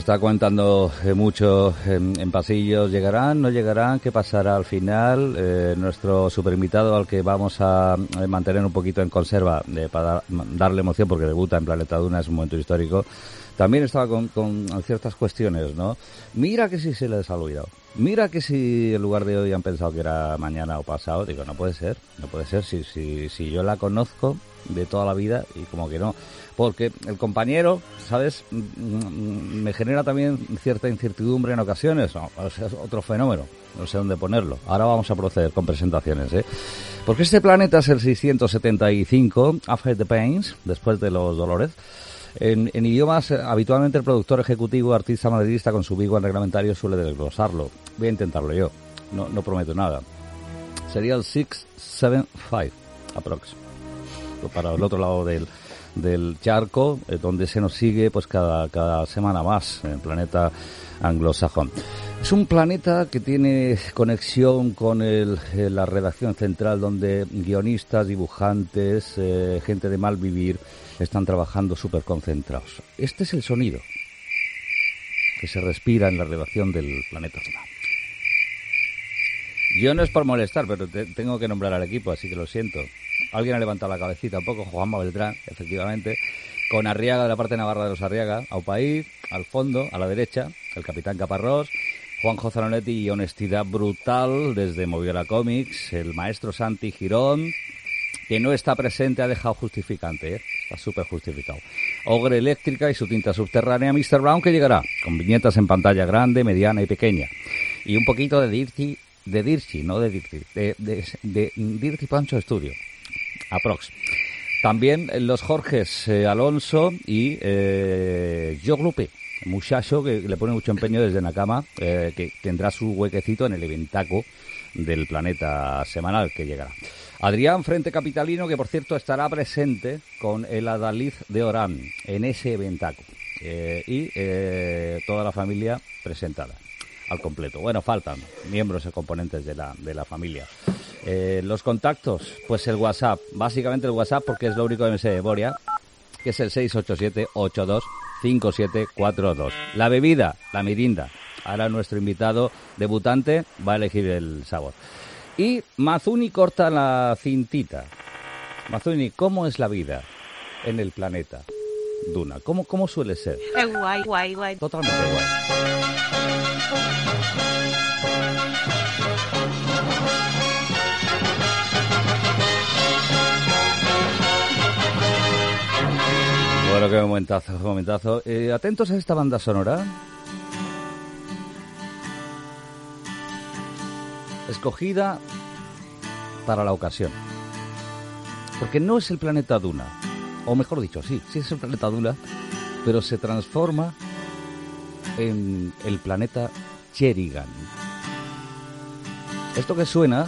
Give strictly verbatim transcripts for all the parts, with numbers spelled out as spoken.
está comentando eh, mucho en, en pasillos. ¿Llegarán? ¿No llegarán? ¿Qué pasará al final? Eh, nuestro super invitado, al que vamos a eh, mantener un poquito en conserva eh, para darle emoción, porque debuta en Planeta Duna, es un momento histórico. También estaba con, con ciertas cuestiones, ¿no? Mira que si se les ha olvidado. Mira que si en lugar de hoy han pensado que era mañana o pasado. Digo, no puede ser, no puede ser. Si, si, si yo la conozco de toda la vida y como que no. Porque el compañero, ¿sabes?, me genera también cierta incertidumbre en ocasiones. No, o sea, es otro fenómeno, no sé dónde ponerlo. Ahora vamos a proceder con presentaciones, ¿eh? Porque este planeta es el seiscientos setenta y cinco, After the Pains, después de los dolores. En, en idiomas, habitualmente el productor ejecutivo, artista madridista con su big one reglamentario suele desglosarlo. Voy a intentarlo yo, no, no prometo nada. Sería el seis siete cinco, aprox. Para el otro lado del... del charco, eh, donde se nos sigue pues cada, cada semana más en el planeta anglosajón. Es un planeta que tiene conexión con el, eh, la redacción central, donde guionistas, dibujantes, eh, gente de mal vivir están trabajando súper concentrados. Este es el sonido que se respira en la redacción del planeta Duna. Yo no es por molestar, pero te, tengo que nombrar al equipo, así que lo siento. Alguien ha levantado la cabecita un poco, Juanma Beltrán, efectivamente, con Arriaga de la parte navarra de los Arriaga, Aupaíz, al fondo, a la derecha, el Capitán Caparrós, Juanjo Zanonetti y Honestidad Brutal desde Moviola Comics, el maestro Santi Girón, que no está presente, ha dejado justificante, ¿eh? Está súper justificado. Ogre Eléctrica y su tinta subterránea, mister Brown, que llegará con viñetas en pantalla grande, mediana y pequeña. Y un poquito de Dirty, de Dirty, no de Dirty, de, de, de, de Dirty Pancho Studio. Aprox. También los Jorges eh, Alonso y eh, Joglupe, muchacho que le pone mucho empeño desde Nakama, eh, que tendrá su huequecito en el eventaco del planeta semanal que llegará. Adrián Frente Capitalino, que por cierto estará presente con el Adalid de Orán en ese eventaco. Eh, y eh, toda la familia presentada al completo. Bueno, faltan miembros y componentes de la, de la familia. Eh, los contactos, pues el WhatsApp, básicamente el WhatsApp, porque es lo único que me sé de memoria, que es el seis ocho siete ocho dos cinco siete cuatro dos. La bebida, la mirinda. Ahora nuestro invitado debutante va a elegir el sabor. Y Mazuni corta la cintita. Mazuni, ¿cómo es la vida en el planeta Duna? ¿Cómo, cómo suele ser? Es guay, guay, guay. Totalmente guay. Bueno, qué momentazo, qué momentazo. Eh, atentos a esta banda sonora. Escogida para la ocasión. Porque no es el planeta Duna. O mejor dicho, sí, sí es el planeta Duna, pero se transforma en el planeta Sherigan. Esto que suena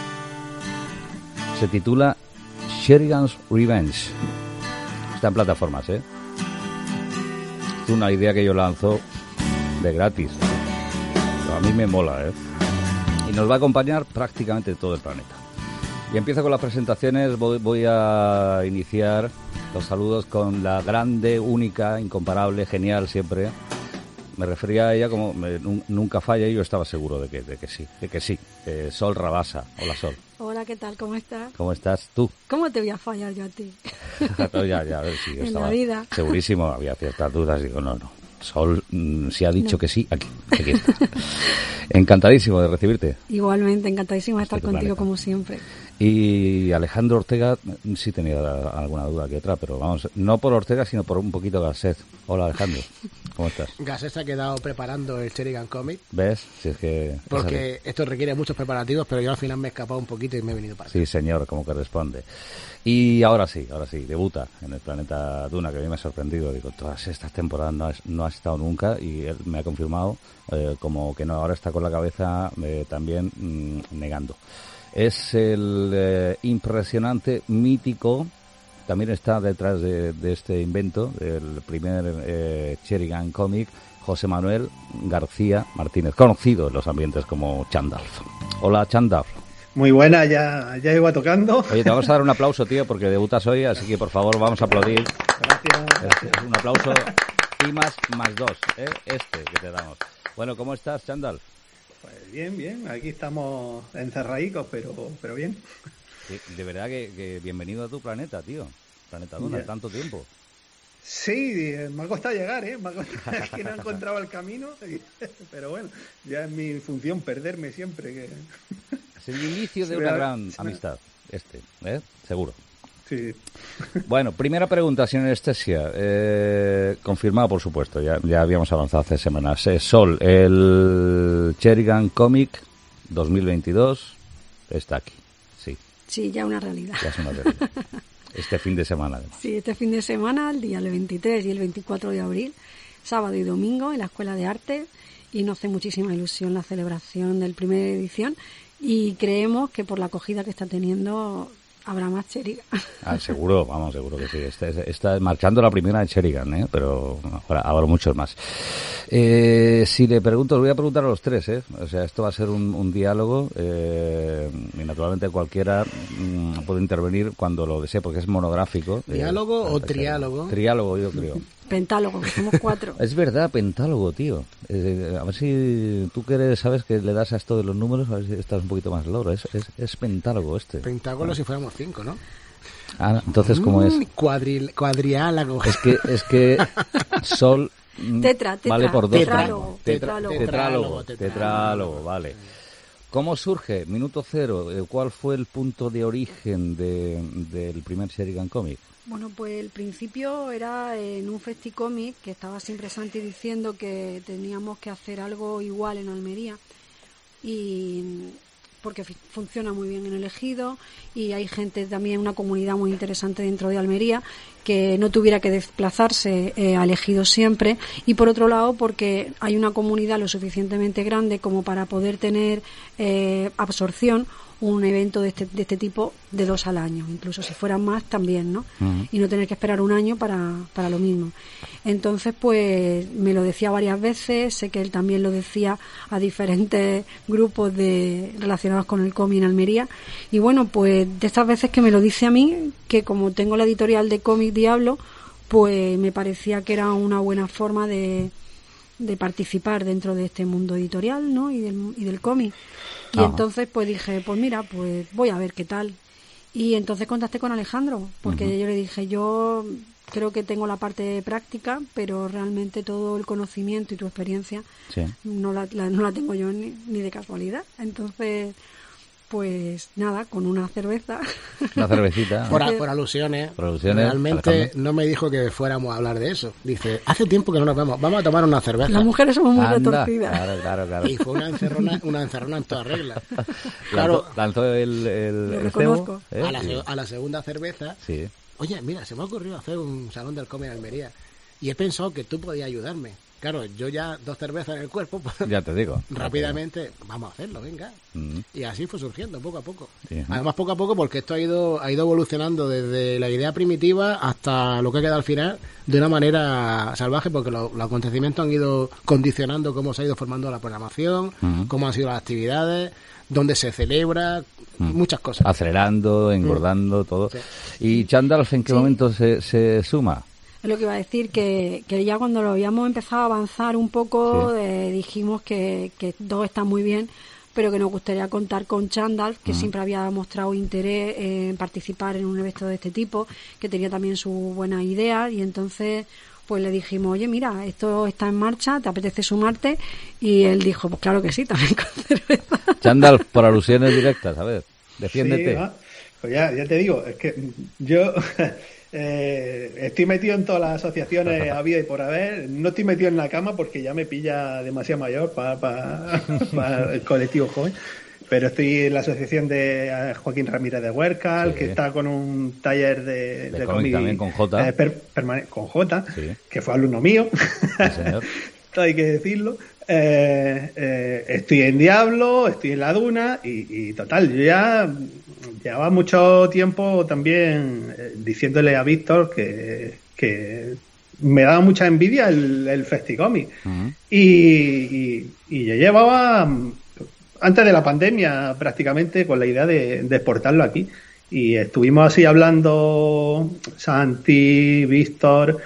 se titula Sherigan's Revenge. Está en plataformas, ¿eh? Es una idea que yo lanzo de gratis. Pero a mí me mola, ¿eh? Y nos va a acompañar prácticamente todo el planeta. Y empiezo con las presentaciones. Voy, voy a iniciar los saludos con la grande, única, incomparable, genial siempre. Me refería a ella como me, nunca falla y yo estaba seguro de que, de que sí, de que sí. Eh, Sol Rabasa. Hola, Sol. Hola, ¿qué tal? ¿Cómo estás? ¿Cómo estás tú? ¿Cómo te voy a fallar yo a ti? ya, ya, a ver si yo en estaba la vida. Segurísimo, había ciertas dudas. Digo, no, no. Sol, mmm, si ha dicho no. que sí, aquí, aquí está. Encantadísimo de recibirte. Igualmente, encantadísimo de estar contigo planeta. Como siempre. Y Alejandro Ortega, sí tenía alguna duda que otra, pero vamos, no por Ortega, sino por un poquito Gasset. Hola, Alejandro, ¿cómo estás? Gasset se ha quedado preparando el Sherigan Comic. ¿Ves? Si es que... Porque esto requiere muchos preparativos, pero yo al final me he escapado un poquito y me he venido para acá. Sí, señor, como que responde. Y ahora sí, ahora sí, debuta en el planeta Duna, que a mí me ha sorprendido. Digo, todas estas temporadas no, has, no ha estado nunca y él me ha confirmado eh, como que no, ahora está con la cabeza eh, también mmm, negando. Es el eh, impresionante, mítico, también está detrás de, de este invento, del primer eh, Sherigan Comic, José Manuel García Martínez, conocido en los ambientes como Chandalf. Hola, Chandalf. Muy buena, ya, ya iba tocando. Oye, te vamos a dar un aplauso, tío, porque debutas hoy, así que por favor vamos a aplaudir. Gracias. Es, es un aplauso y más, más dos, ¿eh? Este que te damos. Bueno, ¿cómo estás, Chandal? Pues bien, bien, aquí estamos encerradicos, pero, pero bien. Sí, de verdad que, que bienvenido a tu planeta, tío. Planeta Duna, Ya. Tanto tiempo. Sí, me ha costado llegar, ¿eh? Me ha costado, es que no encontraba el camino, pero bueno, ya es mi función perderme siempre. Que... Es el inicio de Sí, una me- gran sí, me- amistad, este, ¿eh? Seguro. Sí, Bueno, primera pregunta, sin anestesia. Eh, confirmado, por supuesto, ya, ya habíamos avanzado hace semanas. Eh, Sol, el Sheridan Comic dos mil veintidós está aquí. Sí, Sí, ya una realidad. ya es una realidad. Este fin de semana, además. Sí, este fin de semana, el día el veintitrés y el veinticuatro de abril, sábado y domingo, en la Escuela de Arte, y nos hace muchísima ilusión la celebración del primera edición, y creemos que por la acogida que está teniendo habrá más Sheridan. Ah, seguro, vamos, seguro que sí. Está, está marchando la primera de Sheridan, ¿eh? Pero habrá, habrá muchos más. Eh, si le pregunto, os voy a preguntar a los tres, ¿eh? O sea, esto va a ser un, un diálogo eh, y naturalmente cualquiera mm, puede intervenir cuando lo desee, porque es monográfico. eh, ¿Diálogo o para que sea- triálogo? Triálogo, yo creo. Pentálogo, que somos cuatro. Es verdad, pentálogo, tío. Eh, a ver si tú que eres, sabes que le das a esto de los números, a ver si estás un poquito más logro. Es, es, es pentálogo este. Pentágono si fuéramos cinco, ¿no? Ah, entonces, ¿cómo es? Mm, cuadril, cuadriálago. Es que, es que Sol mm, Tetra, tetra, vale por dos. tetrálogo, Tetra- tetrálogo. tetrálogo, Tetrálogo, tetrálogo, vale. ¿Cómo surge? Minuto cero. eh, ¿Cuál fue el punto de origen de, del primer Sheridan Comic? Bueno, pues el principio era en un festicomic que estaba siempre Santi diciendo que teníamos que hacer algo igual en Almería, y porque fi- funciona muy bien en el Ejido y hay gente también, una comunidad muy interesante dentro de Almería, que no tuviera que desplazarse eh, al Ejido siempre, y por otro lado porque hay una comunidad lo suficientemente grande como para poder tener eh, absorción un evento de este, de este tipo de dos al año, incluso si fueran más también, ¿no? Ujú. Y no tener que esperar un año para, para lo mismo. Entonces, pues me lo decía varias veces, sé que él también lo decía a diferentes grupos de relacionados con el cómic en Almería, y bueno, pues de estas veces que me lo dice a mí, que como tengo la editorial de Cómic Diablo, pues me parecía que era una buena forma de, de participar dentro de este mundo editorial, ¿no? Y del, y del cómic. Y Ajá. entonces pues dije, pues mira, pues voy a ver qué tal. Y entonces contacté con Alejandro, porque Ujú. yo le dije, yo creo que tengo la parte práctica, pero realmente todo el conocimiento y tu experiencia Sí. no la, la- no la tengo yo ni, ni de casualidad. Entonces, pues nada, con una cerveza. Una cervecita. Por, a- por alusiones. Por alusiones, Realmente Alejandro. no me dijo que fuéramos a hablar de eso. Dice, hace tiempo que no nos vemos, vamos a tomar una cerveza. Las mujeres somos muy Anda, retorcidas. claro, claro, claro. Y fue una encerrona, una encerrona en toda regla. Lanzó, Claro, lanzó el, el, Lo el reconozco. cebo, ¿eh? a la, Sí. se- a la segunda cerveza, Sí. oye, mira, se me ha ocurrido hacer un salón del cómic en Almería. Y he pensado que tú podías ayudarme. Claro, yo ya dos cervezas en el cuerpo, pues, Ya te digo. rápidamente, vamos a hacerlo, venga. Mm. Y así fue surgiendo, poco a poco. Sí. Además, poco a poco, porque esto ha ido ha ido evolucionando desde la idea primitiva hasta lo que ha quedado al final de una manera salvaje, porque lo- los acontecimientos han ido condicionando cómo se ha ido formando la programación, Ujú. cómo han sido las actividades, dónde se celebra, muchas cosas. Acelerando, engordando, todo. Sí. ¿Y Chandalf en qué Sí. momento se, se suma? Es lo que iba a decir, que, que ya cuando lo habíamos empezado a avanzar un poco, Sí. eh, dijimos que, que dos están muy bien, pero que nos gustaría contar con Chandalf, que siempre había mostrado interés en participar en un evento de este tipo, que tenía también sus buenas ideas, y entonces pues le dijimos, oye, mira, esto está en marcha, ¿te apetece sumarte? Y él dijo, pues claro que sí, también con cerveza. Chandalf, por alusiones directas, a ver, defiéndete. Sí, va. Pues ya, ya te digo, es que yo eh, estoy metido en todas las asociaciones había y por haber. No estoy metido en la cama porque ya me pilla demasiado mayor para el colectivo joven. Pero estoy en la asociación de eh, Joaquín Ramírez de Huércal, Sí. que está con un taller de, De cómic también con Jota. eh, per- permane- con Jota, Sí. que fue alumno mío. Sí, señor. Esto hay que decirlo. Eh, eh, estoy en Diablo, estoy en la Duna y, y total, yo ya llevaba mucho tiempo también eh, diciéndole a Víctor que, que me daba mucha envidia el, el Festicomic. Ujú. y, y, y yo llevaba antes de la pandemia prácticamente con la idea de, de exportarlo aquí. Y estuvimos así hablando Santi, Víctor,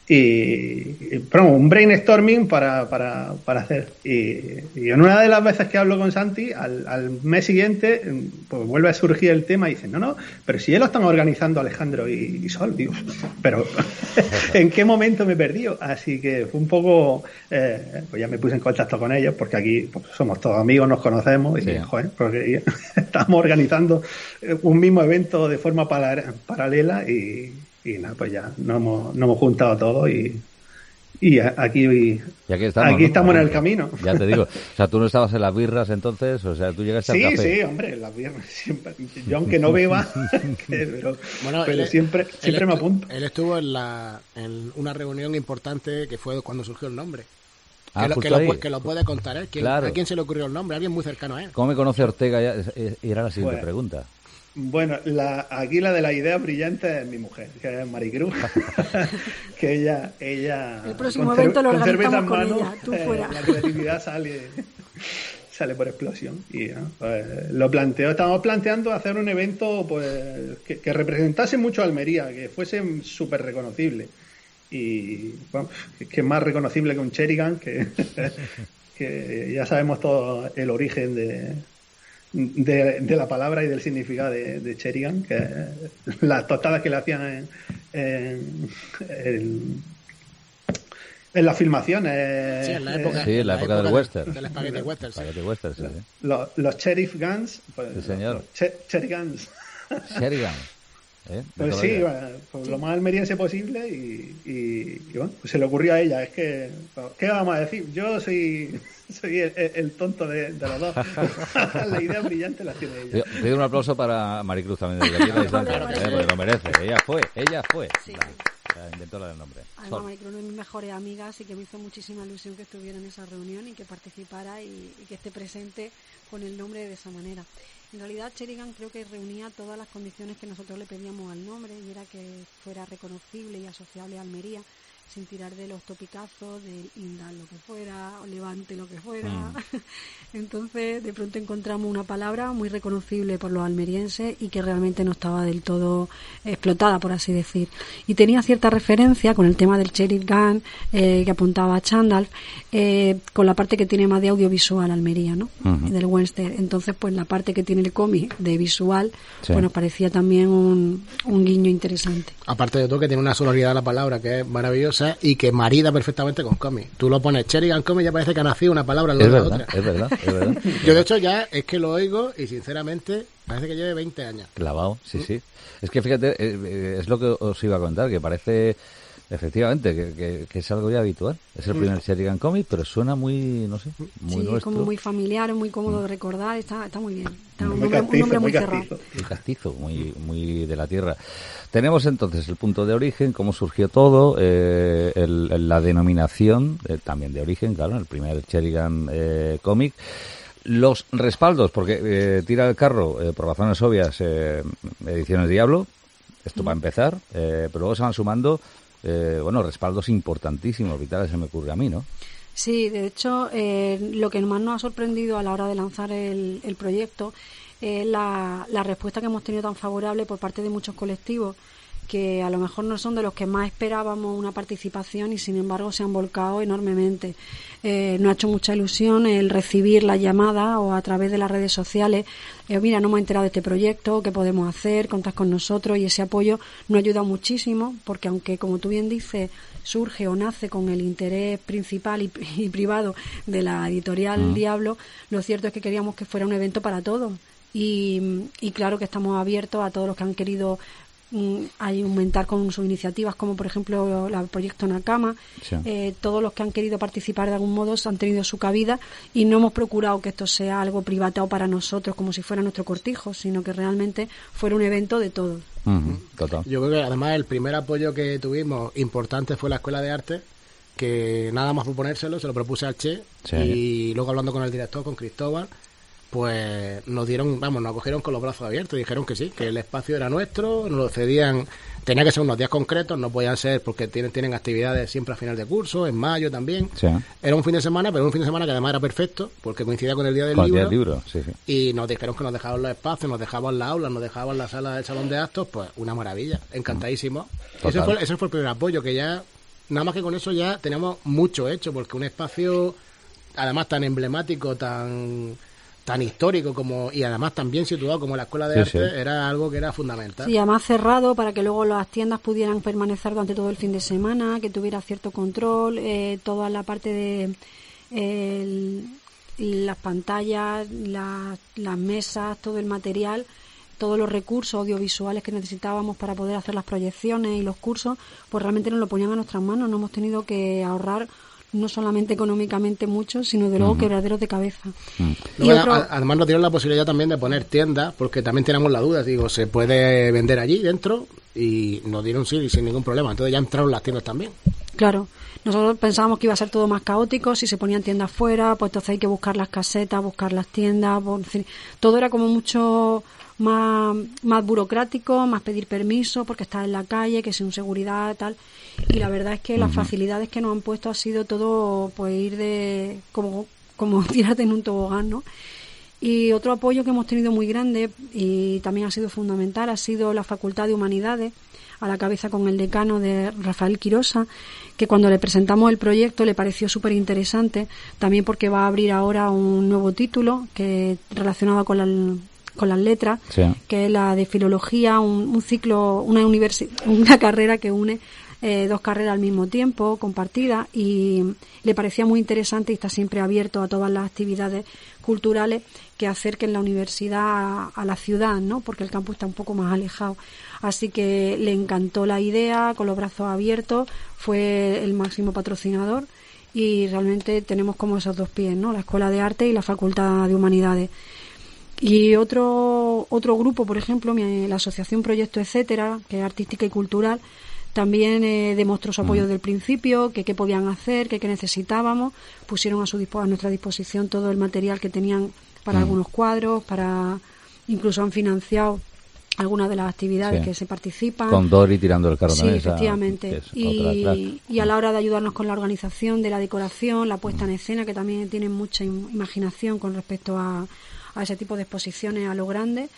y, y bueno, un brainstorming para, para, para hacer. Y, y en una de las veces que hablo con Santi, al, al mes siguiente, pues vuelve a surgir el tema y dice, no, no, pero si ya lo están organizando Alejandro y, y Sol, digo, pero ¿en qué momento me he perdido? Así que fue un poco, eh, pues ya me puse en contacto con ellos, porque aquí pues, somos todos amigos, nos conocemos, y sí. joder, porque estamos organizando un mismo evento de forma para, paralela y Y nada, pues ya nos hemos, nos hemos juntado todos y, y aquí, y aquí estamos, aquí ¿no? estamos en el camino. Ya te digo, o sea, tú no estabas en las birras entonces, o sea, tú llegaste sí, al café. Sí, sí, hombre, en las birras siempre. Yo aunque no beba, que, pero, bueno, pero él, siempre, siempre me apunto. Él estuvo en, la, en una reunión importante que fue cuando surgió el nombre. Ah, que, lo, que, lo, que lo puede contar él. ¿Quién, claro. ¿A quién se le ocurrió el nombre? Alguien muy cercano a él. ¿Cómo me conoce Ortega? Ya, era la siguiente pues, pregunta. Bueno, la, aquí la de la idea brillante es mi mujer, que es Maricruz, que ella, ella el próximo evento lo organizamos con mano, ella, tú fuera. Eh, la creatividad sale, sale por explosión y ¿no? pues, lo planteo. Estábamos planteando hacer un evento pues que, que representase mucho a Almería, que fuese súper reconocible y bueno, que es más reconocible que un Cherrygan, que, que ya sabemos todo el origen de De, de la palabra y del significado de, de Cherrygan, que las tostadas que le hacían en, en, en, en las filmaciones. Sí, en la época, sí, en la, la época, época del western. Del spaghetti western. Sí. Spaghetti western, sí, sí. Los, los Sheriff Guns. Pues, sí, señor. Los che, Cherry Guns. Cherrygan. ¿Eh? Pues sí, bueno, pues lo más almeriense posible y, y, y bueno, pues se le ocurrió a ella. Es que, ¿qué vamos a decir? Yo soy soy el, el tonto de, de los dos. La idea brillante la tiene ella. Pido un aplauso para Maricruz también desde aquí, eh, porque lo merece. Ella fue, ella fue. Sí. La, la inventora del nombre. Además, Maricruz es una de mis mejores amigas y que me hizo muchísima ilusión que estuviera en esa reunión y que participara y, y que esté presente con el nombre de esa manera. En realidad, Cherrygan creo que reunía todas las condiciones que nosotros le pedíamos al nombre y era que fuera reconocible y asociable a Almería, sin tirar de los topicazos, del Indal lo que fuera, o Levante lo que fuera. Mm. Entonces, de pronto encontramos una palabra muy reconocible por los almerienses y que realmente no estaba del todo explotada, por así decir. Y tenía cierta referencia con el tema del Cherrygan eh, que apuntaba a Chandal, eh, con la parte que tiene más de audiovisual Almería, ¿no? Uh-huh. Del western. Entonces, pues la parte que tiene el cómic de visual, sí. Pues nos parecía también un, un guiño interesante. Aparte de todo, que tiene una sonoridad la palabra que es maravillosa y que marida perfectamente con cómic. Tú lo pones Cherrygan cómic y ya parece que ha nacido una palabra en la verdad, otra. Es verdad, es verdad. Yo de hecho ya es que lo oigo y sinceramente parece que lleve veinte años. Clavado, sí, sí. Es que fíjate, es lo que os iba a contar, que parece efectivamente que, que, que es algo ya habitual. Es el primer Cherrygan cómic, pero suena muy, no sé, muy sí, nuestro. Como muy familiar, muy cómodo de recordar, está, está muy bien. Está un, nombre, castizo, un nombre muy, muy cerrado. Muy castizo, muy, muy de la tierra. Tenemos entonces el punto de origen, cómo surgió todo, eh, el, el, la denominación eh, también de origen, claro, el primer Cherrygan eh, cómic. Los respaldos, porque eh, tira el carro, eh, por razones obvias, eh, Ediciones Diablo, esto va a empezar, eh, pero luego se van sumando, eh, bueno, respaldos importantísimos, vitales, se me ocurre a mí, ¿no? Sí, de hecho, eh, lo que más nos ha sorprendido a la hora de lanzar el, el proyecto es la, la respuesta que hemos tenido tan favorable por parte de muchos colectivos que a lo mejor no son de los que más esperábamos una participación y sin embargo se han volcado enormemente. Eh, nos ha hecho mucha ilusión el recibir la llamada o a través de las redes sociales, eh, mira, no hemos enterado de este proyecto, qué podemos hacer, contad con nosotros, y ese apoyo nos ayuda muchísimo porque aunque, como tú bien dices, surge o nace con el interés principal y, y privado de la editorial mm. Diablo, lo cierto es que queríamos que fuera un evento para todos y, y claro que estamos abiertos a todos los que han querido a aumentar con sus iniciativas, como por ejemplo el proyecto Nakama. Sí. Eh, todos los que han querido participar de algún modo han tenido su cabida y no hemos procurado que esto sea algo privatado para nosotros como si fuera nuestro cortijo, sino que realmente fuera un evento de todos. Uh-huh. Total. Yo creo que además el primer apoyo que tuvimos importante fue la Escuela de Arte, que nada más proponérselo, se lo propuse al Che, sí. Y luego hablando con el director, con Cristóbal, pues nos dieron, vamos, nos acogieron con los brazos abiertos, dijeron que sí, que el espacio era nuestro, nos lo cedían, tenía que ser unos días concretos, no podían ser porque tienen tienen actividades siempre a final de curso, en mayo también, sí. Era un fin de semana, pero un fin de semana que además era perfecto, porque coincidía con el día del con libro, el día del libro sí, sí. Y nos dijeron que nos dejaban los espacios, nos dejaban las aulas, nos dejaban la sala del salón de actos, pues una maravilla, encantadísimo. Ese fue, ese fue el primer apoyo, que ya nada más que con eso ya tenemos mucho hecho, porque un espacio además tan emblemático, tan tan histórico como y además tan bien situado como la Escuela de Sí, Arte sí. era algo que era fundamental. Sí, además cerrado para que luego las tiendas pudieran permanecer durante todo el fin de semana, que tuviera cierto control, eh, toda la parte de eh, el, las pantallas, la- las mesas, todo el material, todos los recursos audiovisuales que necesitábamos para poder hacer las proyecciones y los cursos, pues realmente nos lo ponían a nuestras manos. No hemos tenido que ahorrar no solamente económicamente mucho, sino de luego Ujú. quebraderos de cabeza. Mm. Y Luego, otro- a- además nos dieron la posibilidad también de poner tiendas, porque también teníamos la duda, digo, se puede vender allí dentro, y nos dieron sí sin ningún problema. Entonces ya entraron las tiendas también. Claro, nosotros pensábamos que iba a ser todo más caótico, si se ponían tiendas fuera, pues entonces hay que buscar las casetas, buscar las tiendas, por- en fin, todo era como mucho más, más burocrático, más pedir permiso porque estás en la calle, que sin seguridad, tal. Y la verdad es que las facilidades que nos han puesto ha sido todo pues ir de como, como tirarte en un tobogán, ¿no? Y otro apoyo que hemos tenido muy grande y también ha sido fundamental ha sido la Facultad de Humanidades, a la cabeza con el decano de Rafael Quirosa, que cuando le presentamos el proyecto le pareció súper interesante, también porque va a abrir ahora un nuevo título que relacionado con, la, con las letras, Sí. que es la de filología, un, un ciclo, una universi- una carrera que une eh, dos carreras al mismo tiempo, compartidas, y le parecía muy interesante y está siempre abierto a todas las actividades culturales que acerquen la universidad a, a la ciudad, ¿no? Porque el campus está un poco más alejado. Así que le encantó la idea, con los brazos abiertos, fue el máximo patrocinador y realmente tenemos como esos dos pies, ¿no? La Escuela de Arte y la Facultad de Humanidades. Y otro otro grupo, por ejemplo, mi- la Asociación Proyecto Etcétera, que es artística y cultural, también eh, demostró su apoyo desde el principio, que qué podían hacer, que qué necesitábamos, pusieron a su dispo- a nuestra disposición todo el material que tenían para Mm. algunos cuadros, para incluso han financiado algunas de las actividades Sí. que se participan. Con Dori tirando el carro Sí, también, esa- efectivamente. que es otra Y, crack. y a la hora de ayudarnos con la organización de la decoración, la puesta en escena, que también tienen mucha im- imaginación con respecto a, a ese tipo de exposiciones a lo grande.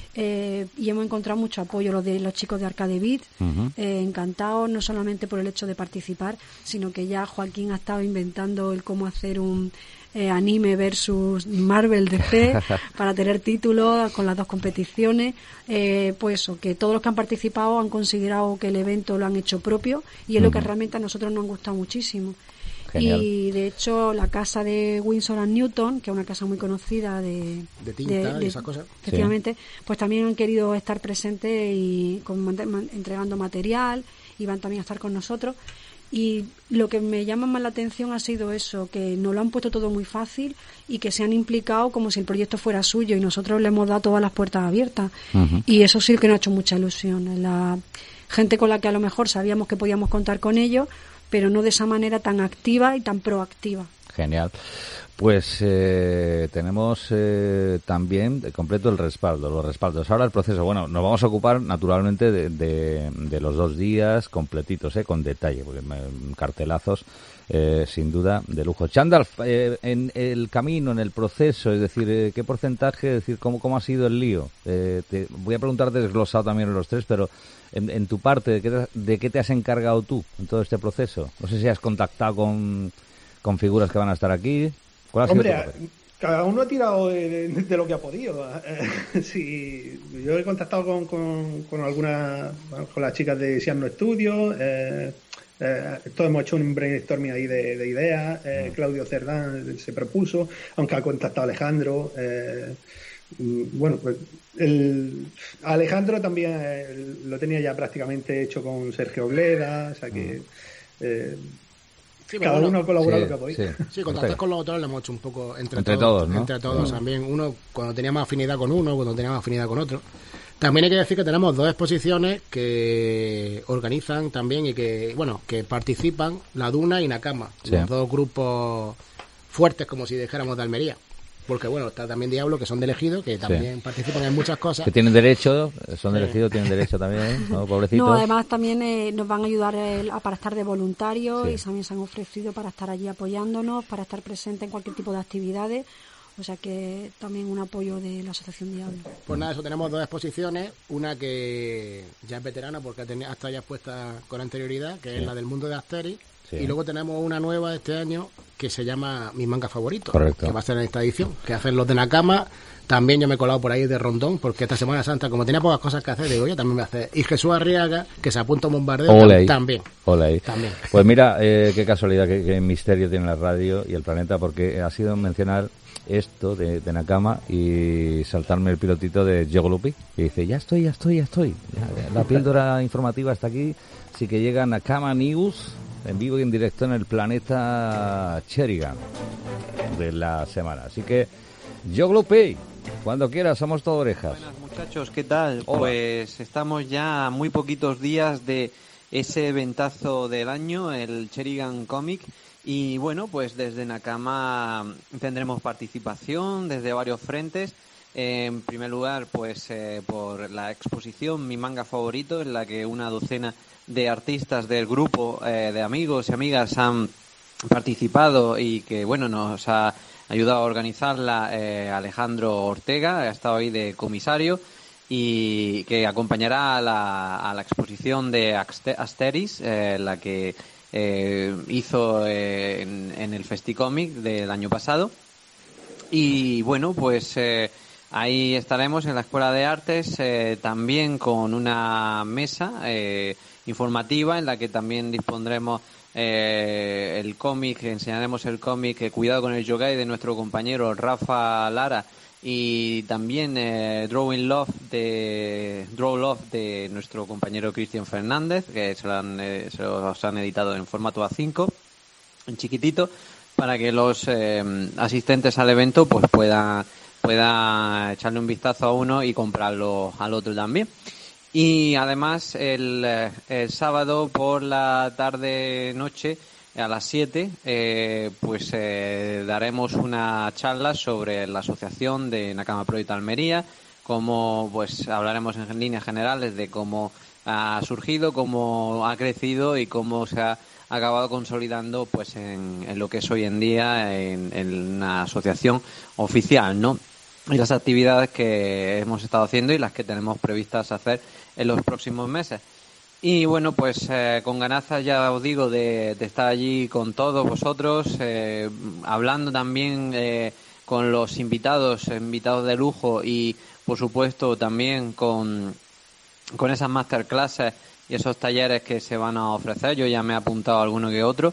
Eh, y hemos encontrado mucho apoyo los de los chicos de Arcade Beat, Ujú. eh, encantados no solamente por el hecho de participar, sino que ya Joaquín ha estado inventando el cómo hacer un eh, anime versus Marvel D C para tener títulos con las dos competiciones. Eh, pues eso, que todos los que han participado han considerado que el evento lo han hecho propio y es lo que Ujú. realmente a nosotros nos ha gustado muchísimo. Genial. Y de hecho la casa de Winsor and Newton, que es una casa muy conocida de, De tinta y esas cosas. efectivamente, pues también han querido estar presentes y con, man- man- entregando material y van también a estar con nosotros. Y lo que me llama más la atención ha sido eso, que nos lo han puesto todo muy fácil y que se han implicado como si el proyecto fuera suyo y nosotros le hemos dado todas las puertas abiertas. Ujú. Y eso sí que nos ha hecho mucha ilusión. La gente con la que a lo mejor sabíamos que podíamos contar con ellos, pero no de esa manera tan activa y tan proactiva. Genial. Pues eh, tenemos eh, también de completo el respaldo, los respaldos. Ahora el proceso, bueno, nos vamos a ocupar naturalmente de, de, de los dos días completitos, eh, con detalle, porque me- cartelazos, eh, sin duda, de lujo. Chandal, eh, en el camino, en el proceso, es decir, eh, ¿qué porcentaje, es decir, cómo, cómo ha sido el lío? Eh, te, voy a preguntarte desglosado también en los tres, pero en, en tu parte, ¿de qué, te, ¿de qué te has encargado tú en todo este proceso? No sé si has contactado con, con figuras que van a estar aquí. ¿Cuál ha sido Hombre, tu papel? cada uno ha tirado de, de- de lo que ha podido. Eh, sí, yo he contactado con, con, con algunas, bueno, con las chicas de Siano Studio. Eh, eh, todos hemos hecho un brainstorming ahí de, de ideas. Eh, Claudio Cerdán se propuso, aunque ha contactado a Alejandro. Eh, mm, bueno, pues el Alejandro también eh, lo tenía ya prácticamente hecho con Sergio Obleda, o sea que eh, Sí, pero cada bueno, uno ha colaborado Sí, lo que ha podido. sí. Sí, contactar Perfecto. con los autores lo hemos hecho un poco entre, Entre todos, ¿no? Entre todos Mm. también. Uno cuando teníamos afinidad con uno, cuando teníamos afinidad con otro. También hay que decir que tenemos dos exposiciones que organizan también y que, bueno, que participan la Duna y Nakama. Sí. Los dos grupos fuertes, como si dijéramos, de Almería. Porque, bueno, está también Diablo, que son de Elegido, que también participan en muchas cosas. Que tienen derecho, son Sí. elegidos, tienen derecho también, ¿no? Pobrecitos. No, además también eh, nos van a ayudar eh, a- para estar de voluntarios Sí. y también se han ofrecido para estar allí apoyándonos, para estar presentes en cualquier tipo de actividades. O sea que también un apoyo de la Asociación Diablo. Pues nada, eso, tenemos dos exposiciones, una que ya es veterana porque ha tenido hasta ya expuesta con anterioridad, que sí. es la del mundo de Asterix, sí. y luego tenemos una nueva este año que se llama Mis mangas favoritos, correcto, que va a ser en esta edición, que hacen los de Nakama. También yo me he colado por ahí de rondón, porque esta Semana Santa, como tenía pocas cosas que hacer, digo, yo también me hace. Y Jesús Arriaga, que se apunta a un bombardeo, Olé. también. Olé. También. Pues mira, eh, qué casualidad, qué, qué misterio tiene la radio y el planeta, porque ha sido mencionar esto de, de Nakama y saltarme el pilotito de Yogolupi, y dice, ya estoy, ya estoy, ya estoy. Ya, la píldora informativa está aquí, así que llega Nakama News en vivo y en directo en el planeta Cherigan de la semana. Así que, Yogolupi, cuando quieras, somos todo orejas. Buenas muchachos, ¿qué tal? Hola. Pues estamos ya a muy poquitos días de ese eventazo del año, el Cherigan Comic. Y bueno, pues desde Nakama tendremos participación desde varios frentes. Eh, en primer lugar, pues eh, por la exposición Mi manga favorito, en la que una docena de artistas del grupo eh, de amigos y amigas han participado y que bueno nos ha ayudado a organizarla eh, Alejandro Ortega, ha estado ahí de comisario, y que acompañará a la, a la exposición de Asterix, eh, la que eh, hizo eh, en, en el Festicomic del año pasado. Y bueno, pues eh, ahí estaremos en la Escuela de Artes eh, también con una mesa eh, informativa en la que también dispondremos eh, el cómic, enseñaremos el cómic eh, Cuidado con el Yogai de nuestro compañero Rafa Lara, y también eh, Drawing Love de Draw Love de nuestro compañero Cristian Fernández, que se, lo han, eh, se los han editado en formato A cinco, en chiquitito, para que los eh, asistentes al evento pues puedan pueda echarle un vistazo a uno y comprarlo al otro también. Y además el, el sábado por la tarde-noche a las siete eh, pues eh, daremos una charla sobre la asociación de Nakama Project Almería, cómo pues hablaremos en líneas generales de cómo ha surgido, cómo ha crecido y cómo se ha acabado consolidando pues en, en lo que es hoy en día en, en una asociación oficial, ¿no? Y las actividades que hemos estado haciendo y las que tenemos previstas hacer en los próximos meses. Y bueno, pues eh, con ganazas, ya os digo, de, de estar allí con todos vosotros, eh, hablando también eh, con los invitados, invitados de lujo, y por supuesto también con, con esas masterclasses y esos talleres que se van a ofrecer. Yo ya me he apuntado a alguno que otro.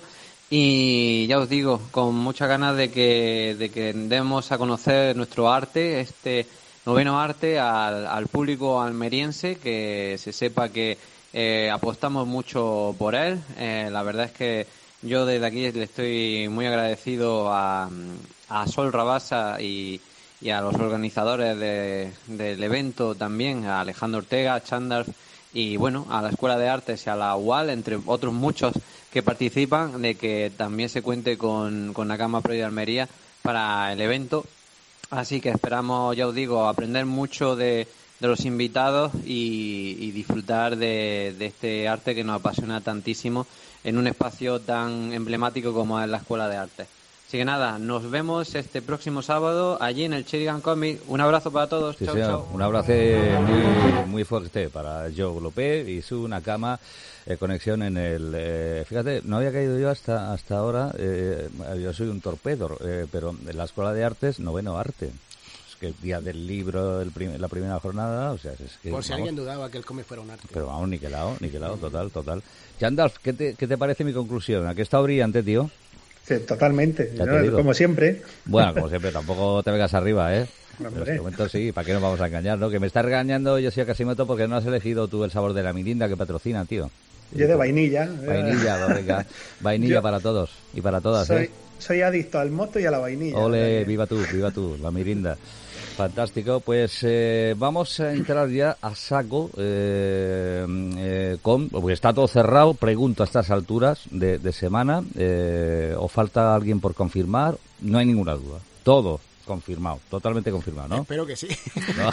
Y ya os digo, con muchas ganas de que, de que demos a conocer nuestro arte, este noveno arte, al, al público almeriense, que se sepa que eh, apostamos mucho por él. Eh, la verdad es que yo desde aquí le estoy muy agradecido a, a Sol Rabasa y, y a los organizadores de, del evento también, a Alejandro Ortega, a Chandar, y bueno, a la Escuela de Artes y a la U A L, entre otros muchos que participan, de que también se cuente con, con Nakama Project Almería para el evento. Así que esperamos, ya os digo, aprender mucho de, de los invitados y, y disfrutar de, de este arte que nos apasiona tantísimo en un espacio tan emblemático como es la Escuela de Artes. Así que nada, nos vemos este próximo sábado allí en el Cherigan Comic. Un abrazo para todos. Sí, chao, señor. chao. Un abrazo muy, muy fuerte para Yogolupi y su Nakama eh, conexión en el... Eh, fíjate, no había caído yo hasta hasta ahora. Eh, yo soy un torpedo, eh, pero en la Escuela de Artes, noveno arte. Es que el día del libro, el prim- la primera jornada, o sea, es que... Por si vamos, alguien dudaba que el cómic fuera un arte. pero vamos, niquelado, niquelado, total, total. Gandalf, ¿qué te, ¿qué te parece mi conclusión? ¿A qué está brillante, tío? Sí, totalmente, Ya te ¿no? digo. Como siempre. Bueno, como siempre, tampoco te vengas arriba, ¿eh? Hombre. En este momento sí, ¿para qué nos vamos a engañar, no? Que me estás regañando, yo soy Casimoto, porque no has elegido tú el sabor de la mirinda que patrocina, tío. Yo de vainilla. Vainilla, venga. Vainilla Yo para todos y para todas, soy, ¿eh? soy adicto al mosto y a la vainilla. Ole, viva tú, viva tú, la mirinda. Fantástico, pues eh, vamos a entrar ya a saco eh, eh, con, porque está todo cerrado, pregunto a estas alturas de, de semana, eh, ¿o falta alguien por confirmar? No hay ninguna duda, todo, confirmado, totalmente confirmado, ¿no? Espero que sí. ¿No?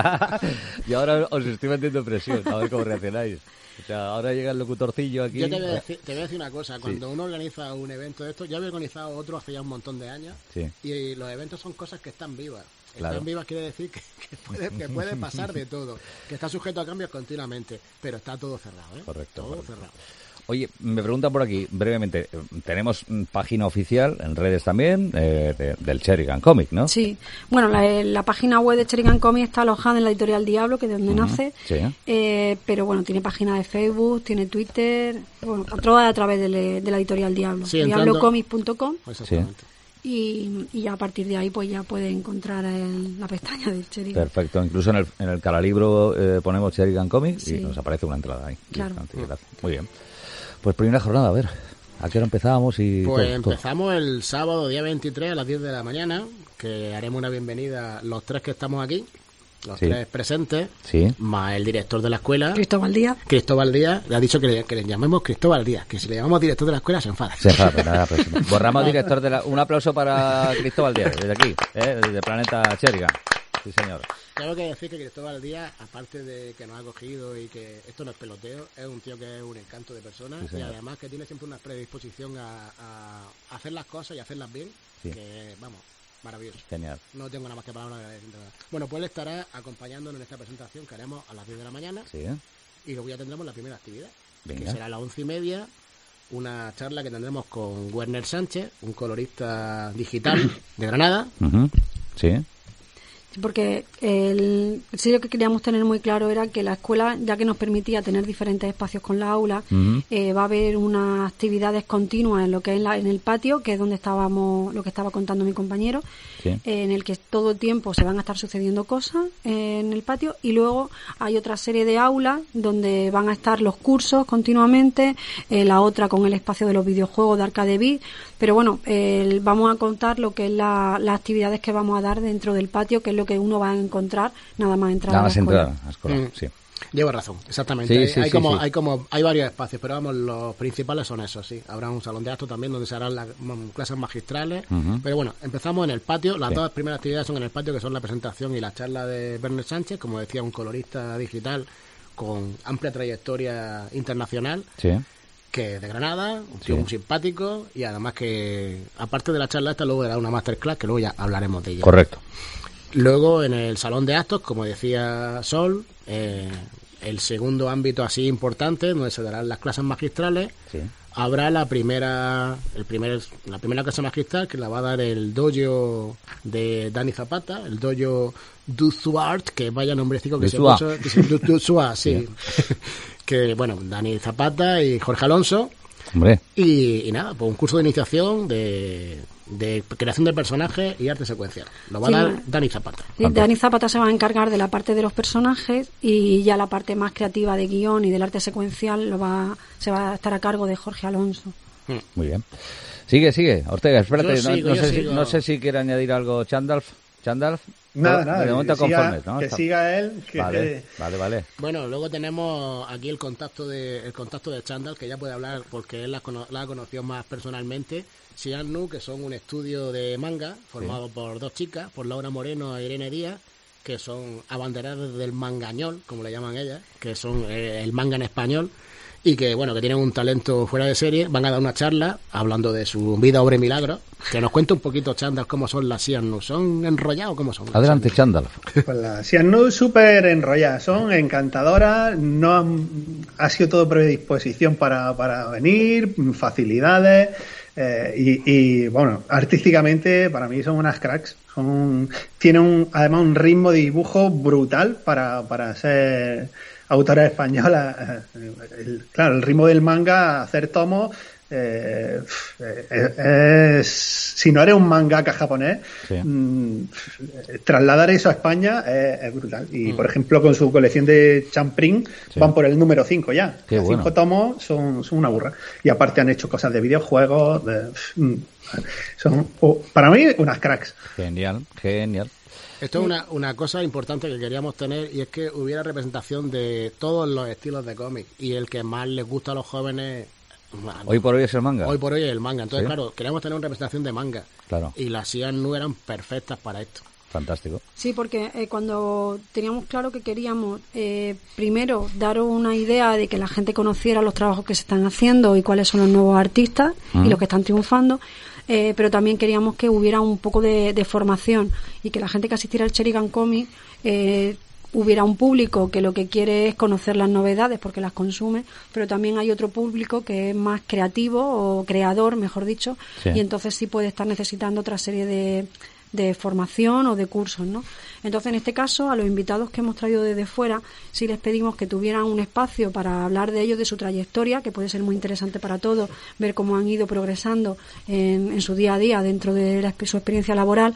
Y ahora os estoy metiendo presión, a ver cómo reaccionáis. O sea, ahora llega el locutorcillo aquí. Yo te voy a decir, te voy a decir una cosa. Cuando sí. uno organiza un evento de esto, yo había organizado otro hace ya un montón de años. Sí. Y los eventos son cosas que están vivas. Claro. Están vivas quiere decir que, que, puede, que puede pasar de todo. Que está sujeto a cambios continuamente. Pero está todo cerrado, ¿eh? Correcto. Todo correcto. cerrado. Oye, me preguntan por aquí, brevemente, tenemos página oficial en redes también eh, de, del Sheringham Comic, ¿no? Sí. Bueno, la, la página web de Sheringham Comic está alojada en la editorial Diablo, que es de donde uh-huh. nace. Sí. Eh, pero bueno, tiene página de Facebook, tiene Twitter, bueno, todo a través de, le, de la editorial Diablo. Sí, diablo comic punto com. Exactamente. Y, y ya a partir de ahí pues ya puede encontrar el, la pestaña del Sheringham. Perfecto, incluso en el, en el Calalibro eh, ponemos Sheringham Comic sí. y nos aparece una entrada ahí. Claro. Muy bien. Pues primera jornada, a ver, ¿a qué hora empezamos? Y pues todo, empezamos todo. el sábado, día veintitrés, a las diez de la mañana, que haremos una bienvenida los tres que estamos aquí, los sí. tres presentes, sí. más el director de la escuela. Cristóbal Díaz. Cristóbal Díaz, le ha dicho que le, que le llamemos Cristóbal Díaz, que si le llamamos director de la escuela se enfada. Se enfada, pero nada, pues, borramos director de la... Un aplauso para Cristóbal Díaz, desde aquí, ¿eh? Desde Planeta Sheringham. Sí, señor. Tengo que decir que Cristóbal Díaz, aparte de que nos ha cogido y que esto no es peloteo, es un tío que es un encanto de persona sí, y además que tiene siempre una predisposición a, a hacer las cosas y hacerlas bien, sí. que, vamos, maravilloso. Genial. No tengo nada más que palabras de agradecimiento. Bueno, pues él estará acompañándonos en esta presentación que haremos a las diez de la mañana sí. y luego ya tendremos la primera actividad, Venga. que será a las once y media, una charla que tendremos con Werner Sánchez, un colorista digital de Granada. Uh-huh. Sí. Porque el, el sello que queríamos tener muy claro era que la escuela, ya que nos permitía tener diferentes espacios con la aula, uh-huh. eh, va a haber unas actividades continuas en lo que es la, en el patio, que es donde estábamos, lo que estaba contando mi compañero, sí. eh, en el que todo el tiempo se van a estar sucediendo cosas eh, en el patio, y luego hay otra serie de aulas donde van a estar los cursos continuamente, eh, la otra con el espacio de los videojuegos de Arcade Beat, pero bueno, eh, vamos a contar lo que es la, las actividades que vamos a dar dentro del patio, que es lo que uno va a encontrar nada más entrar nada a la más escuela. entrar a la escuela. Mm. Sí. Lleva razón, exactamente. Sí, hay, sí, hay sí, como, sí. hay como, hay varios espacios, pero vamos, los principales son esos, sí. Habrá un salón de actos también donde se harán las clases magistrales. Uh-huh. Pero bueno, empezamos en el patio. Las sí. dos primeras actividades son en el patio, que son la presentación y la charla de Werner Sánchez, como decía, un colorista digital con amplia trayectoria internacional. Sí. Que es de Granada, un tío sí. muy simpático y además que, aparte de la charla esta, luego dará una masterclass que luego ya hablaremos de ella. Correcto. Luego en el salón de actos, como decía Sol, eh, el segundo ámbito así importante, donde se darán las clases magistrales, sí. habrá la primera el primer la primera clase magistral que la va a dar el dojo de Dani Zapata, el dojo du Suart, que vaya nombrecico que se puso, du, du Suart, sí. Que bueno, Dani Zapata y Jorge Alonso. Hombre. Y, y nada, pues un curso de iniciación de, de creación de personajes y arte secuencial. Lo va sí. a dar Dani Zapata. Sí, Dani Zapata se va a encargar de la parte de los personajes y ya la parte más creativa de guión y del arte secuencial lo va se va a estar a cargo de Jorge Alonso. Muy bien. Sigue, sigue. Ortega, espérate. Yo no, sigo, no, yo sé sigo. Si, no sé si quiere añadir algo Chandalf. Chandalf. Nada, nada. De momento que siga, conformes, ¿no? que Está... siga él. Que... Vale, vale, vale. Bueno, luego tenemos aquí el contacto de el contacto de Chandal, que ya puede hablar porque él la, la conoció más personalmente. Xiannu, que son un estudio de manga formado sí. por dos chicas, por Laura Moreno e Irene Díaz, que son abanderadas del mangañol, como le llaman ellas, que son eh, el manga en español. Y que, bueno, que tienen un talento fuera de serie. Van a dar una charla hablando de su vida, obra y milagro. Que nos cuente un poquito, Chandal, cómo son las Xiannu. ¿Son enrollados o cómo son? Adelante, Chandal. Pues las Xiannu súper enrolladas. Son encantadoras. No han, ha sido todo predisposición para, para venir, facilidades. Eh, y, y, bueno, artísticamente para mí son unas cracks. Son, tienen un, además un ritmo de dibujo brutal para, para ser... autora española, el, claro, el ritmo del manga, hacer tomos, eh, es, si no eres un mangaka japonés, sí. mmm, trasladar eso a España es, es brutal. Y, mm. por ejemplo, con su colección de Champring, sí. van por el número cinco ya. Qué Los bueno. cinco tomos son, son una burra. Y aparte han hecho cosas de videojuegos, de, son, oh, para mí, unas cracks. Genial, genial. Esto es una, una cosa importante que queríamos tener y es que hubiera representación de todos los estilos de cómic y el que más les gusta a los jóvenes Hoy por hoy es el manga. Hoy por hoy es el manga. Entonces, ¿Sí? claro, queríamos tener una representación de manga. Claro. Y las S I A N eran perfectas para esto. Fantástico. Sí, porque eh, cuando teníamos claro que queríamos, eh, primero, dar una idea de que la gente conociera los trabajos que se están haciendo y cuáles son los nuevos artistas Mm. y los que están triunfando, eh, pero también queríamos que hubiera un poco de, de formación y que la gente que asistiera al Sheridan Comic eh, hubiera un público que lo que quiere es conocer las novedades porque las consume, pero también hay otro público que es más creativo o creador, mejor dicho, Sí. y entonces sí puede estar necesitando otra serie de de formación o de cursos, ¿no? Entonces, en este caso, a los invitados que hemos traído desde fuera, sí les pedimos que tuvieran un espacio para hablar de ellos, de su trayectoria, que puede ser muy interesante para todos, ver cómo han ido progresando en, en su día a día dentro de la, su experiencia laboral.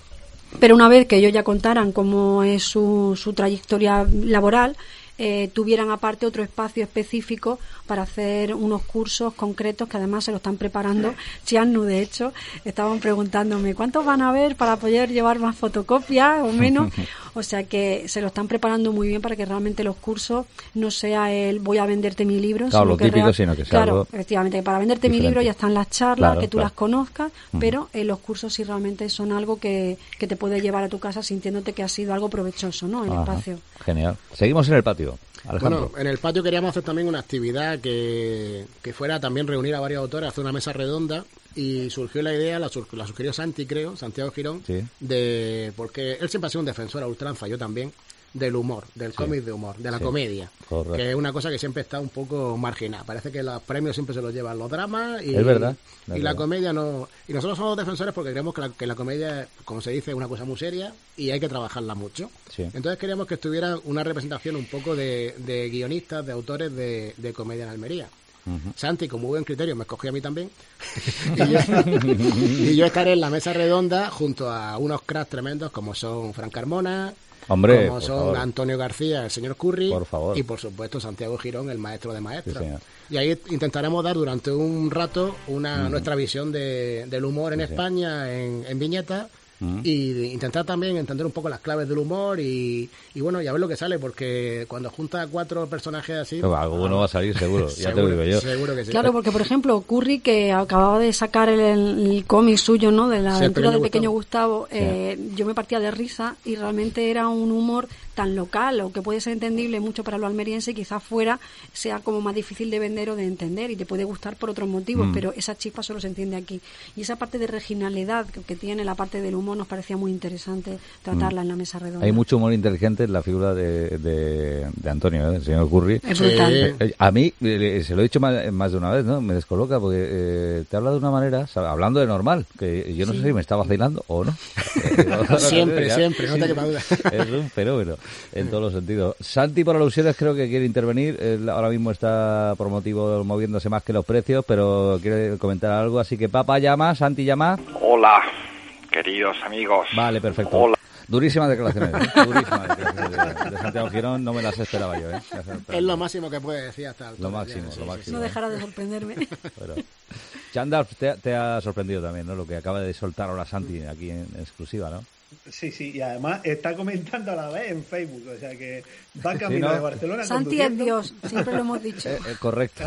Pero una vez que ellos ya contaran cómo es su, su trayectoria laboral, eh, tuvieran aparte otro espacio específico para hacer unos cursos concretos que además se lo están preparando. Chiannu, de hecho, estaban preguntándome ¿cuántos van a haber para poder llevar más fotocopias o menos? O sea que se lo están preparando muy bien para que realmente los cursos no sea el voy a venderte mi libro, Claro, sino lo que típico, real- sino que sea claro, algo efectivamente, que para venderte mi diferente. libro ya están las charlas, Claro, que tú claro. las conozcas, Ujú. pero eh, los cursos sí realmente son algo que, que te puede llevar a tu casa sintiéndote que ha sido algo provechoso, ¿no? El Ajá. espacio. Genial. Seguimos en el patio. Alejandro. Bueno, en el patio queríamos hacer también una actividad que, que fuera también reunir a varios autores, hacer una mesa redonda, y surgió la idea, la, sur- la sugirió Santi, creo, Santiago Girón, Sí. de porque él siempre ha sido un defensor a ultranza, yo también, del humor, del cómic de humor, de la Sí. comedia, Correcto. que es una cosa que siempre está un poco marginada. Parece que los premios siempre se los llevan los dramas y, Es verdad, y es la verdad. comedia no. Y nosotros somos defensores porque creemos que la, que la comedia, como se dice, es una cosa muy seria y hay que trabajarla mucho. Sí. Entonces queríamos que estuviera una representación un poco de, de guionistas, de autores de, de comedia en Almería. Ujú. Santi, con muy buen criterio, me escogió a mí también. y, yo, y yo estaré en la mesa redonda junto a unos cracks tremendos como son Fran Carmona, Hombre, como por son favor. Antonio García, el señor Curry, Por favor. y por supuesto Santiago Girón, el maestro de maestros. Sí, señor. Y ahí intentaremos dar durante un rato una nuestra visión de, del humor en Sí, sí. España, en, en viñetas, Mm. y de intentar también entender un poco las claves del humor y, y bueno, y a ver lo que sale, porque cuando junta a cuatro personajes así... Pero algo bueno va a salir, seguro. Ya te lo seguro, digo yo. seguro que sí. Claro, porque por ejemplo, Curry, que acababa de sacar el, el cómic suyo, ¿no? De la Sí, el aventura pequeño del pequeño Gustavo, eh, yo me partía de risa y realmente era un humor tan local o que puede ser entendible mucho para lo almeriense y quizás fuera sea como más difícil de vender o de entender y te puede gustar por otros motivos, Mm. pero esa chispa solo se entiende aquí. Y esa parte de regionalidad que, que tiene la parte del humor nos parecía muy interesante tratarla en la mesa redonda. Hay mucho humor inteligente en la figura de, de, de Antonio, ¿eh? El señor Curry. Es brutal. Sí. Eh, A mí, eh, se lo he dicho más, más de una vez, ¿no? Me descoloca porque eh, te habla de una manera, sabe, hablando de normal, que yo no sé si me está vacilando o no. Siempre, Ya, siempre, no te quepa duda. Es un fenómeno, en todos los sentidos. Santi, por alusiones, creo que quiere intervenir. Él ahora mismo está, por motivo, moviéndose más que los precios, pero quiere comentar algo. Así que, papá, llama, Santi, llama. Hola, queridos amigos. Vale, perfecto. Hola. Durísimas declaraciones, ¿eh? Durísimas declaraciones de, de Santiago Girón, no me las esperaba yo, ¿eh? Me las esperaba. Es lo máximo que puede decir hasta el Lo máximo, lo máximo. No dejará de sorprenderme. Pero, Chandal, te, te ha sorprendido también, ¿no? Lo que acaba de soltar ahora Santi aquí en exclusiva, ¿no? Sí, sí, y además está comentando a la vez en Facebook, o sea que va camino ¿no? de Barcelona. Santi es conduciendo. Dios, siempre lo hemos dicho. Eh, eh, correcto.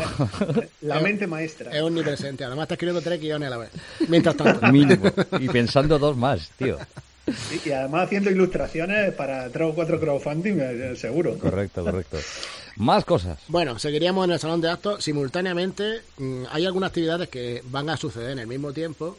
La mente maestra. Es omnipresente, además está escribiendo tres guiones a la vez. Mientras tanto. Mínimo. Y pensando dos más, tío. Y, y además haciendo ilustraciones para tres o cuatro crowdfunding, eh, seguro. Correcto, correcto. Más cosas. Bueno, seguiríamos en el salón de actos. Simultáneamente, mmm, hay algunas actividades que van a suceder en el mismo tiempo,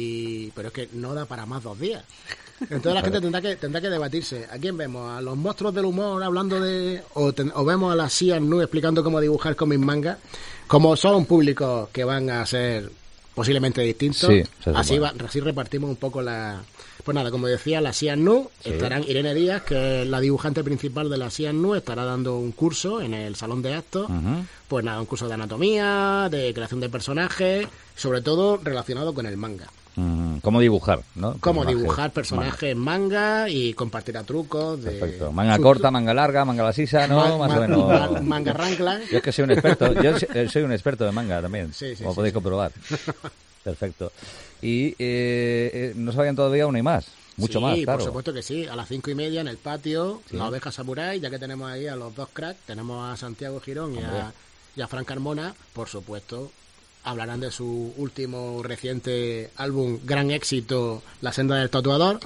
y pero es que no da para más dos días. Entonces la gente tendrá que tendrá que debatirse. ¿A quién vemos? ¿A los monstruos del humor hablando de...? ¿O, ten- o vemos a las S I A N explicando cómo dibujar cómics manga? Como son públicos que van a ser posiblemente distintos, Sí, se así, supone. va, así repartimos un poco la... Pues nada, como decía, la S I A N Sí. estarán Irene Díaz, que es la dibujante principal de la S I A N, estará dando un curso en el salón de actos. Ujú. Pues nada, un curso de anatomía, de creación de personajes, sobre todo relacionado con el manga. Mm, ¿Cómo dibujar, no? Cómo Personajes. dibujar personajes en manga y compartir a trucos de... Perfecto. Manga su- corta, manga larga, manga lasisa, ¿no? Ma- Más ma- o menos. ma- manga rancla. Yo es que soy un experto. Yo soy- soy un experto de manga también, Sí, sí, como sí, podéis sí. comprobar. Perfecto. Y eh, eh, no sabían todavía una y más. Mucho Sí, más, claro. por supuesto que sí. A las cinco y media en el patio, Sí. la oveja samurai, ya que tenemos ahí a los dos cracks, tenemos a Santiago Girón y Hombre. a, y a Fran Carmona, por supuesto, hablarán de su último reciente álbum, gran éxito, La senda del tatuador.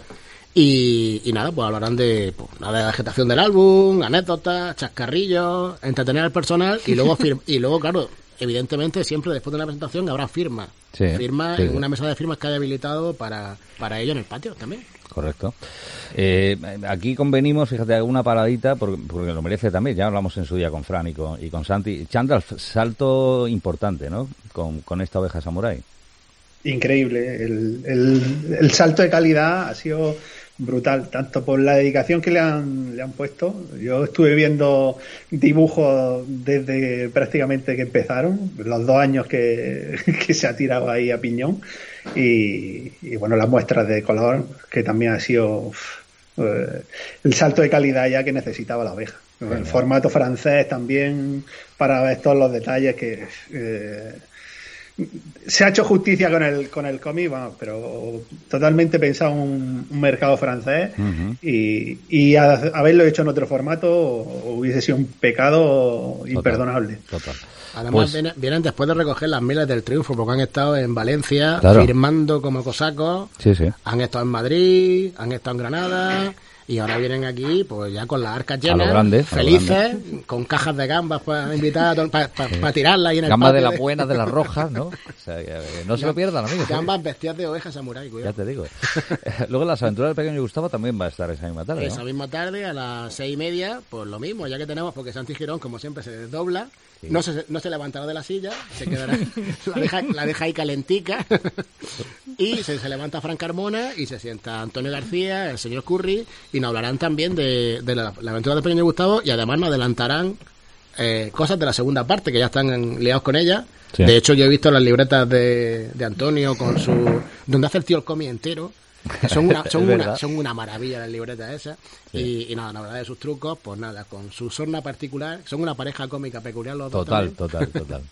Y, y nada, pues hablarán de, pues, nada, de la vegetación del álbum, anécdotas, chascarrillos, entretener al personal y luego, fir- y luego claro, evidentemente siempre después de una presentación habrá firmas. Sí, firmas sí, en sí. una mesa de firmas que haya habilitado para, para ello en el patio también. Correcto. Eh, aquí convenimos, fíjate, alguna paradita, porque, porque lo merece también. Ya hablamos en su día con Fran y con, y con Santi. Chandra, salto importante, ¿no? Con, con esta oveja samurái. Increíble. El, el, el salto de calidad ha sido brutal, tanto por la dedicación que le han, le han puesto. Yo estuve viendo dibujos desde prácticamente que empezaron, los dos años que, que se ha tirado ahí a piñón. Y, y bueno, las muestras de color, que también ha sido uf, eh, el salto de calidad ya que necesitaba la oveja. Genial. El formato francés también, para ver todos los detalles que eh, se ha hecho justicia con el con el cómic, bueno, pero totalmente pensado un, un mercado francés. Uh-huh. y, y a, haberlo hecho en otro formato hubiese sido un pecado total, imperdonable. Total. Además, pues, vienen, vienen después de recoger las miles del triunfo, porque han estado en Valencia, claro, firmando como cosacos, sí, sí. Han estado en Madrid, han estado en Granada, y ahora vienen aquí, pues ya con las arcas llenas, grande, felices, con cajas de gambas para invitar, para pa, sí. pa tirarlas ahí en el gambas patio. de las buenas, de las rojas, ¿no? O sea, que, no se lo pierdan, amigos. Gambas ¿eh? Vestidas de oveja samurái, cuidado. Ya te digo. Luego las aventuras del pequeño Gustavo también va a estar esa misma tarde, ¿no? Esa misma tarde, a las seis y media, pues lo mismo, ya que tenemos, porque Santi Girón, como siempre, se desdobla. Sí. No se no se levantará de la silla, se quedará, la deja, la deja ahí calentica y se, se levanta Fran Carmona y se sienta Antonio García, el señor Curry, y nos hablarán también de, de la, la aventura del pequeño Gustavo, y además nos adelantarán eh, cosas de la segunda parte que ya están en, liados con ella. Sí. De hecho, yo he visto las libretas de, de Antonio con su donde hace el tío el cómic entero. Son una, son, una, son una maravilla las libretas esas. Sí. Y, y nada, la verdad de sus trucos, pues nada, con su sorna particular, son una pareja cómica peculiar los dos. Total, total, total.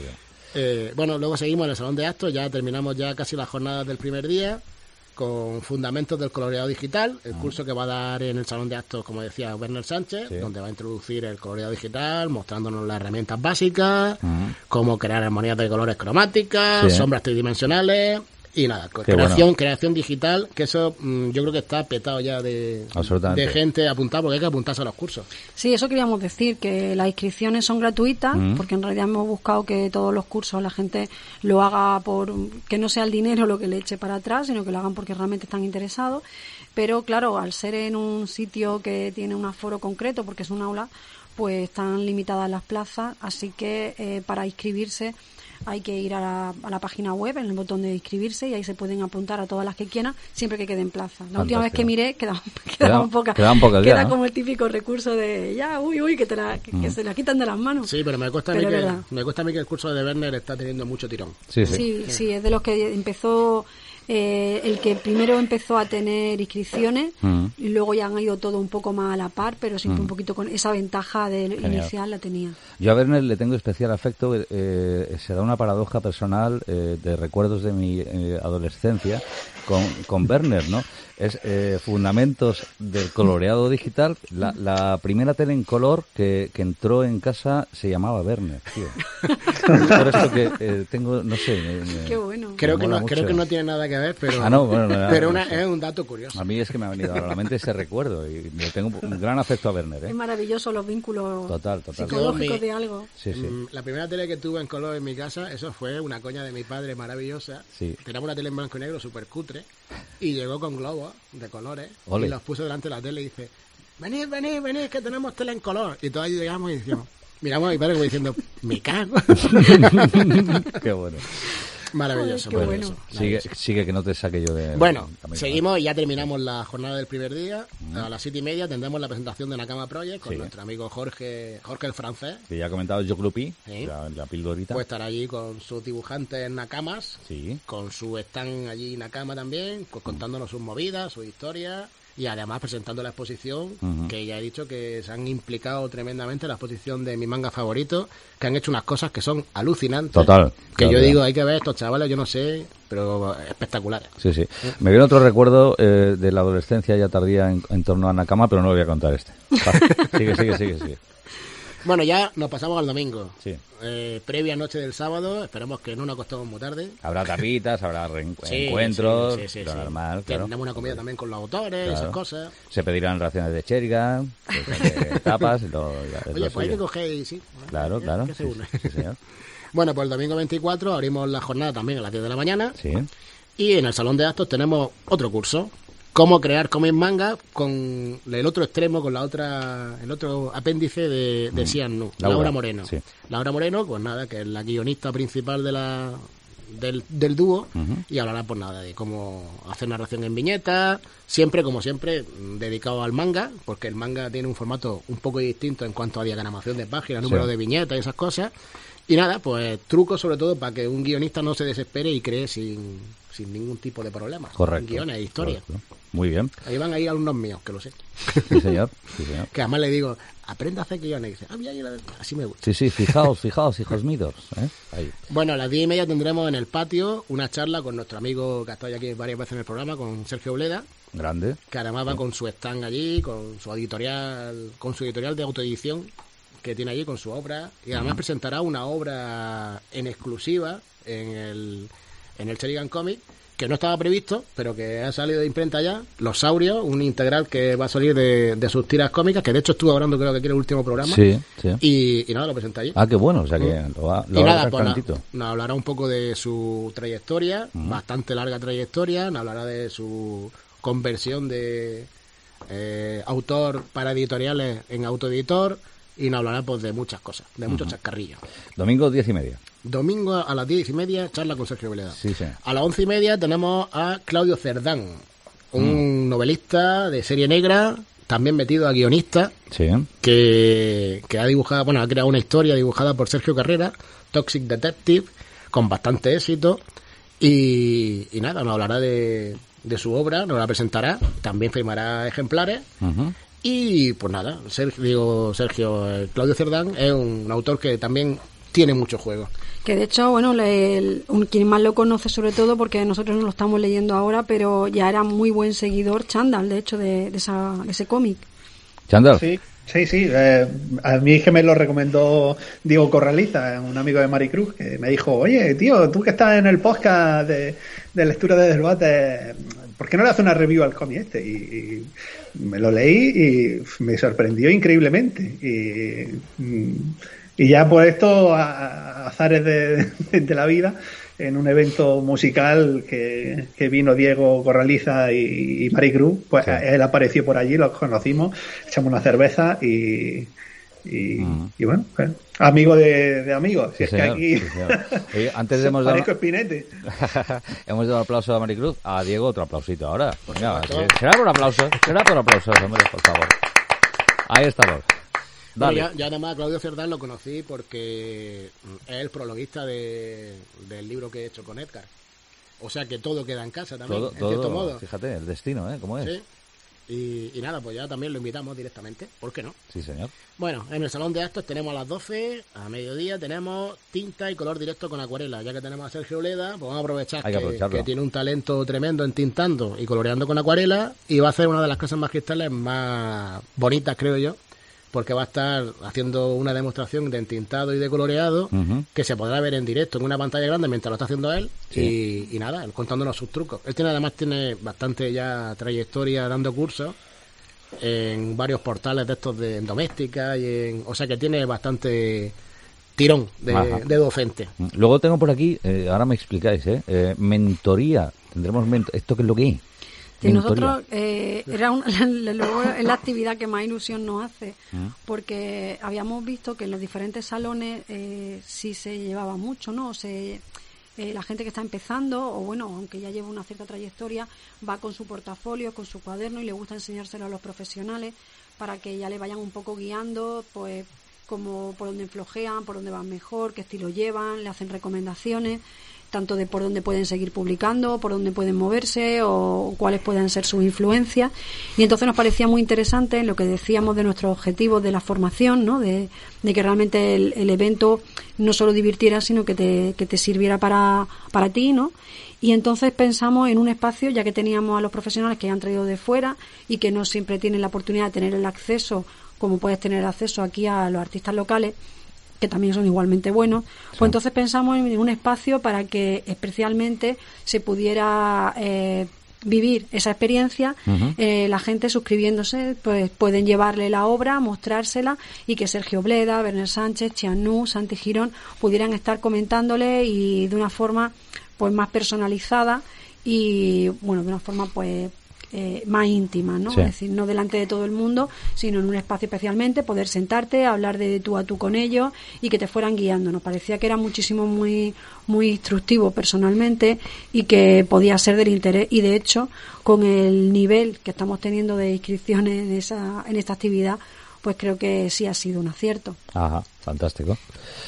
eh, bueno, luego seguimos en el salón de actos, ya terminamos ya casi las jornadas del primer día, con fundamentos del coloreado digital, el uh-huh. curso que va a dar en el salón de actos, como decía Werner Sánchez, sí. donde va a introducir el coloreado digital, mostrándonos las herramientas básicas, uh-huh. cómo crear armonías de colores cromáticas, sí. sombras tridimensionales. Y nada, Qué creación bueno. creación digital, que eso mmm, yo creo que está petado ya de, de gente apuntada, porque hay que apuntarse a los cursos. Sí, eso queríamos decir, que las inscripciones son gratuitas, mm. porque en realidad hemos buscado que todos los cursos la gente lo haga por, que no sea el dinero lo que le eche para atrás, sino que lo hagan porque realmente están interesados. Pero claro, al ser en un sitio que tiene un aforo concreto, porque es un aula, pues están limitadas las plazas, así que eh, para inscribirse hay que ir a la, a la página web, en el botón de inscribirse, y ahí se pueden apuntar a todas las que quieran, siempre que queden plazas. La Fantástico. Última vez que miré quedaban, quedaban pocas. Quedaban pocas Queda ya, ¿no? como el típico recurso de ya, uy, uy, que, te la, que, mm. que se la quitan de las manos. Sí, pero me cuesta, pero a mí que, me cuesta a mí que el curso de Werner está teniendo mucho tirón. Sí, sí, sí, sí, sí es de los que empezó... Eh, el que primero empezó a tener inscripciones mm. y luego ya han ido todo un poco más a la par, pero siempre mm. un poquito con esa ventaja del Genial. Inicial la tenía. Yo a Werner le tengo especial afecto, eh, se da una paradoja personal eh, de recuerdos de mi eh, adolescencia con, con Werner, ¿no? Es eh, fundamentos del coloreado digital. La, la primera tele en color que, que entró en casa se llamaba Werner, tío. Por eso que eh, tengo, no sé. Me, me, Qué bueno. Creo que, no, creo que no tiene nada que ver, pero, ah, no, bueno, no, no, pero no, una, no sé. Es un dato curioso. A mí es que me ha venido a la mente ese recuerdo y me tengo un gran afecto a Werner. ¿eh? Es maravilloso los vínculos total, total. psicológicos de algo. Sí, sí. La primera tele que tuve en color en mi casa, eso fue una coña de mi padre maravillosa. Sí. Teníamos una tele en blanco y negro súper cutre y llegó con globos de colores. Ole. Y los puso delante de la tele y dice, venid, venid, venid, que tenemos tele en color. Y todos llegamos y decíamos, miramos a mi padre como diciendo, me cago. Qué bueno. Maravilloso. Joder, maravilloso. Bueno. Sigue, sigue que no te saque yo de... Bueno, de seguimos y ya terminamos la jornada del primer día. Uh-huh. A las siete y media tendremos la presentación de Nakama Project con sí. nuestro amigo Jorge Jorge el francés. Que ya ha comentado yo Clupi, sí. la, la pildorita. Puede estar allí con sus dibujantes Nakamas, sí. con su stand allí Nakama también, contándonos sus movidas, sus historias. Y además presentando la exposición, uh-huh. que ya he dicho que se han implicado tremendamente en la exposición de mi manga favorito, que han hecho unas cosas que son alucinantes. Total. Que claro, yo claro. digo, hay que ver estos chavales, yo no sé, pero espectaculares. Sí, sí. Me viene otro recuerdo eh, de la adolescencia ya tardía en, en torno a Nakama, pero no lo voy a contar este. Sigue, sigue, sigue, sigue. Bueno, ya nos pasamos al domingo. Sí. Eh, previa noche del sábado, esperemos que no nos acostemos muy tarde. Habrá tapitas, habrá Sí, reencuentros, sí, sí, sí, lo sí. normal, claro. Tendremos una comida también con los autores, Claro. esas cosas. Se pedirán raciones de Sheridan, de tapas, lo, ya es Oye, lo pues hay suyo. que coger y sí. Claro, ¿Qué- claro. qué se Sí, une? sí, señor. Bueno, pues el domingo veinticuatro abrimos la jornada también a las diez de la mañana. Sí. Y en el salón de actos tenemos otro curso. Cómo crear cómic manga con el otro extremo, con la otra, el otro apéndice de, de Xian Nu, Laura, Laura Moreno. sí. Laura Moreno, pues nada, que es la guionista principal de la del, del dúo, Ujú. y hablará pues nada de cómo hacer narración en viñetas, siempre, como siempre, mm, dedicado al manga, porque el manga tiene un formato un poco distinto en cuanto a diagramación de páginas, número Sí. de viñetas y esas cosas. Y nada, pues trucos sobre todo para que un guionista no se desespere y cree sin, sin ningún tipo de problemas. Correcto. Guiones e historias. Correcto. Muy bien. Ahí van ahí alumnos míos, que lo sé. Sí, señor. Sí, señor. Que además le digo, aprenda a hacer guiones. Y dice, ah, mira, mira, así me gusta. Sí, sí, fijaos, fijaos, hijos míos. ¿eh? Ahí. Bueno, a las diez y media tendremos en el patio una charla con nuestro amigo que ha estado ya aquí varias veces en el programa, con Sergio Bleda, Grande. que además va con su stand allí, con su editorial, con su editorial de autoedición que tiene allí, con su obra, y además presentará una obra en exclusiva en el, en el Sheridan Comic, que no estaba previsto, pero que ha salido de imprenta ya, Los Saurios, un integral que va a salir de, de sus tiras cómicas, que de hecho estuve hablando creo que aquí en el último programa, Sí, sí. y, y nada, lo presenta allí. Ah, qué bueno, o sea que lo va, lo Y va a nada, dejar pues na- calentito. nos hablará un poco de su trayectoria, bastante larga trayectoria, nos hablará de su conversión de eh, autor para editoriales en autoeditor, y nos hablará pues de muchas cosas, de muchos chascarrillos. Domingo, diez y media. Domingo a las diez y media, charla con Sergio Veleda. Sí, sí. A las once y media tenemos a Claudio Cerdán, un novelista de serie negra, también metido a guionista, Sí. que, que ha dibujado, bueno, ha creado una historia dibujada por Sergio Carrera, Toxic Detective, con bastante éxito, y, y nada, nos hablará de, de su obra, nos la presentará, también firmará ejemplares, Ujú. y pues nada, Sergio, digo, Sergio eh, Claudio Cerdán es un autor que también tiene mucho juego. Que de hecho, bueno, le- el- un- quien más lo conoce sobre todo, porque nosotros no lo estamos leyendo ahora, pero ya era muy buen seguidor, Chandal, de hecho, de, de, esa, de ese cómic. Chandal. Sí, sí, sí. Eh, a mí es que me lo recomendó Diego Corraliza, un amigo de Maricruz, que me dijo, oye, tío, tú que estás en el podcast de, de lectura de debate, ¿por qué no le haces una review al cómic este? Y, y me lo leí y me sorprendió increíblemente. Y, y ya por esto, a, a azares de, de la vida, en un evento musical que, que vino Diego Corraliza y, y Maricruz, pues Sí. él apareció por allí, los conocimos, echamos una cerveza y, y, Mm. y bueno, pues, amigo de, de amigos. Sí, Si es que señor, aquí sí, señor. Oye, antes de hemos dado, parezco Espinete. hemos dado aplauso a Maricruz, a Diego otro aplausito ahora. Venga, sí, será por aplausos, será por aplausos, hombre, por favor. Ahí estamos. Bueno, Dale. ya, ya además a Claudio Cerdán lo conocí porque es el prologuista de, del libro que he hecho con Edgar. O sea que todo queda en casa también, Todo, en cierto todo, modo. fíjate, el destino, ¿eh? ¿Cómo es? Sí. Y, y nada, pues ya también lo invitamos directamente. ¿Por qué no? Sí, señor. Bueno, en el salón de actos tenemos a las doce, a mediodía tenemos tinta y color directo con acuarela. Ya que tenemos a Sergio Leda, pues vamos a aprovechar Hay que que, aprovecharlo. que tiene un talento tremendo en tintando y coloreando con acuarela, y va a hacer una de las cosas magistrales más bonitas, creo yo, porque va a estar haciendo una demostración de entintado y de coloreado Ujú. que se podrá ver en directo en una pantalla grande mientras lo está haciendo él. Sí. y, y nada, él contándonos sus trucos. Él tiene además tiene bastante ya trayectoria dando cursos en varios portales de estos de en doméstica y en, o sea que tiene bastante tirón de, Ajá. de docente. Luego tengo por aquí, eh, ahora me explicáis, ¿eh? Eh, mentoría. Tendremos mento- ¿Esto qué es lo que es? Sí, Mentoría. nosotros eh, era un- la- luego es la actividad que más ilusión nos hace, Mm. porque habíamos visto que en los diferentes salones eh, sí se llevaba mucho, ¿no? Se, eh, la gente que está empezando, o bueno, aunque ya lleva una cierta trayectoria, va con su portafolio, con su cuaderno y le gusta enseñárselo a los profesionales para que ya le vayan un poco guiando, pues como por dónde flojean, por dónde van mejor, qué estilo llevan, le hacen recomendaciones, tanto de por dónde pueden seguir publicando, por dónde pueden moverse o cuáles pueden ser sus influencias. Y entonces nos parecía muy interesante lo que decíamos de nuestros objetivos de la formación, ¿no? De, de que realmente el, el evento no solo divirtiera, sino que te, que te sirviera para, para ti, ¿no? Y entonces pensamos en un espacio, ya que teníamos a los profesionales que han traído de fuera y que no siempre tienen la oportunidad de tener el acceso como puedes tener acceso aquí a los artistas locales, que también son igualmente buenos, sí. Pues entonces pensamos en un espacio para que especialmente se pudiera eh, vivir esa experiencia. Uh-huh. eh, la gente suscribiéndose, pues pueden llevarle la obra, mostrársela, y que Sergio Bleda, Werner Sánchez, Chianú, Santi Girón pudieran estar comentándole, y de una forma pues más personalizada y bueno, de una forma pues Eh, más íntima, ¿no? Sí. Es decir, no delante de todo el mundo, sino en un espacio especialmente, poder sentarte, hablar de tú a tú con ellos y que te fueran guiando. Nos parecía que era muchísimo muy muy instructivo personalmente y que podía ser del interés, y de hecho con el nivel que estamos teniendo de inscripciones en esa en esta actividad, pues creo que sí ha sido un acierto. Ajá, fantástico.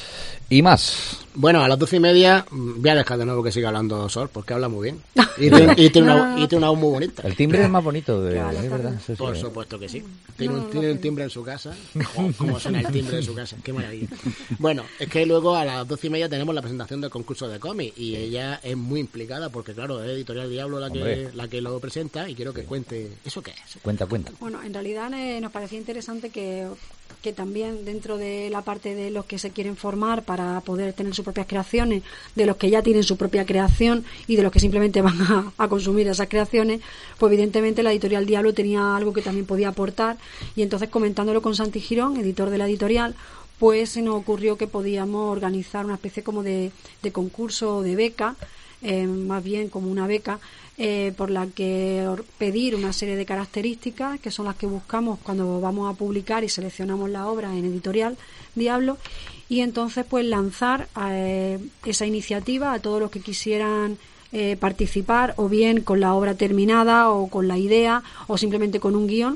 ¿Y más? Bueno, a las doce y media voy a dejar de nuevo que siga hablando Sol, porque habla muy bien. Y tiene, y tiene, una, y tiene una voz muy bonita. El timbre es más bonito, de, es verdad. Sí, Por sí. supuesto que sí. Tiene un, tiene un timbre en su casa. Oh, ¿cómo suena el timbre de su casa? Qué maravilla. Bueno, es que luego a las doce y media tenemos la presentación del concurso de cómic, y ella es muy implicada porque, claro, es Editorial Diablo la que, la que lo presenta, y quiero que cuente. ¿Eso qué es? Cuenta, cuenta. Bueno, en realidad eh, nos parecía interesante que, que también dentro de la parte de los que se quieren formar para poder tener sus propias creaciones, de los que ya tienen su propia creación y de los que simplemente van a, a consumir esas creaciones, pues evidentemente la Editorial Diablo tenía algo que también podía aportar, y entonces comentándolo con Santi Girón, editor de la editorial, pues se nos ocurrió que podíamos organizar una especie como de, de concurso o de beca, eh, más bien como una beca, eh, por la que pedir una serie de características que son las que buscamos cuando vamos a publicar y seleccionamos la obra en Editorial Diablo, y entonces pues lanzar eh, esa iniciativa a todos los que quisieran eh, participar, o bien con la obra terminada, o con la idea, o simplemente con un guión,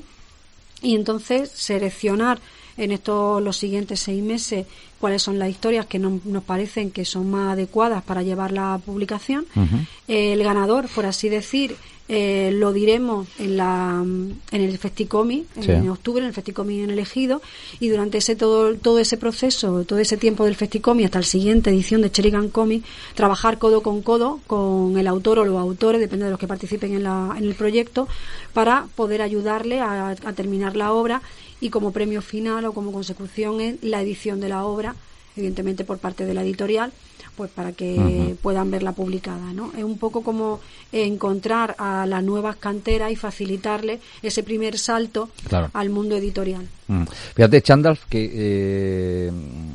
y entonces seleccionar en estos los siguientes seis meses cuáles son las historias que no, nos parecen que son más adecuadas para llevar la publicación. Uh-huh. Eh, el ganador, por así decir, eh, lo diremos en la en el Festicomic, sí. en octubre, en el Festicomic en elegido, y durante ese todo todo ese proceso, todo ese tiempo del Festicomic hasta la siguiente edición de Sherigan Comic, trabajar codo con codo con el autor o los autores, depende de los que participen en, la, en el proyecto, para poder ayudarle a, a terminar la obra, y como premio final o como consecución es la edición de la obra, evidentemente por parte de la editorial, pues para que uh-huh. puedan verla publicada, ¿no? Es un poco como encontrar a las nuevas canteras y facilitarle ese primer salto claro. al mundo editorial. Mm. Fíjate, Chandalf, que eh,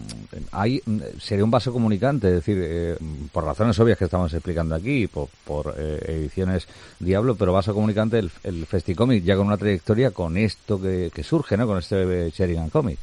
hay, sería un vaso comunicante, es decir, eh, por razones obvias que estamos explicando aquí, por, por eh, ediciones Diablo, pero vaso comunicante el, el Festicomic, ya con una trayectoria con esto que, que surge, ¿no? Con este Sherigan Comic.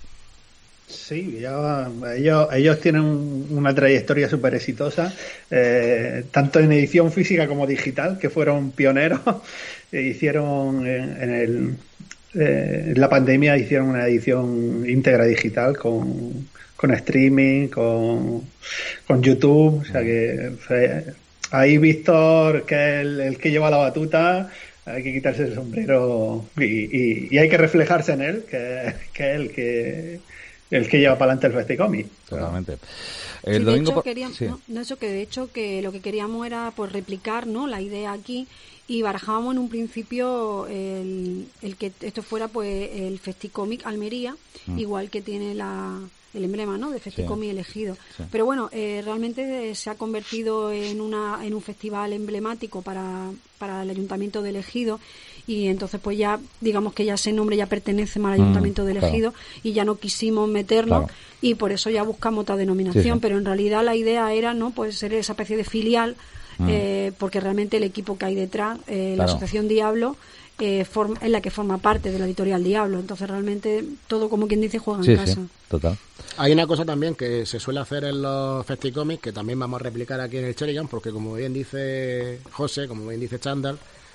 Sí, ya, ellos, ellos tienen una trayectoria súper exitosa, eh, tanto en edición física como digital, que fueron pioneros. e hicieron en, en, el, eh, en la pandemia hicieron una edición íntegra digital con, con streaming, con, con YouTube. O sea que eh, ahí Víctor, que es el, el que lleva la batuta, hay que quitarse el sombrero y, y, y hay que reflejarse en él, que, que es el que... el que lleva para adelante el Festicomic. Totalmente. El sí, domingo de hecho, queríamos, sí. no, no, eso que de hecho que lo que queríamos era pues replicar, ¿no?, la idea aquí, y barajábamos en un principio el, el que esto fuera pues el Festicomic Almería, mm. igual que tiene la el emblema, ¿no?, de Festicomic sí. elegido. Sí. Pero bueno, eh, realmente se ha convertido en una en un festival emblemático para para el Ayuntamiento de Ejido, y entonces pues ya digamos que ya ese nombre ya pertenece más al Ayuntamiento mm, de Ejido, claro. y ya no quisimos meterlo, claro. y por eso ya buscamos otra denominación, sí, sí. pero en realidad la idea era, ¿no?, pues ser esa especie de filial, mm. eh, porque realmente el equipo que hay detrás, eh, claro. la Asociación Diablo, eh, forma, es la que forma parte de la Editorial Diablo, entonces realmente todo, como quien dice, juega sí, en casa. Sí, total. Hay una cosa también que se suele hacer en los Festicomics, que también vamos a replicar aquí en el Sherigan, porque como bien dice José, como bien dice Chandal,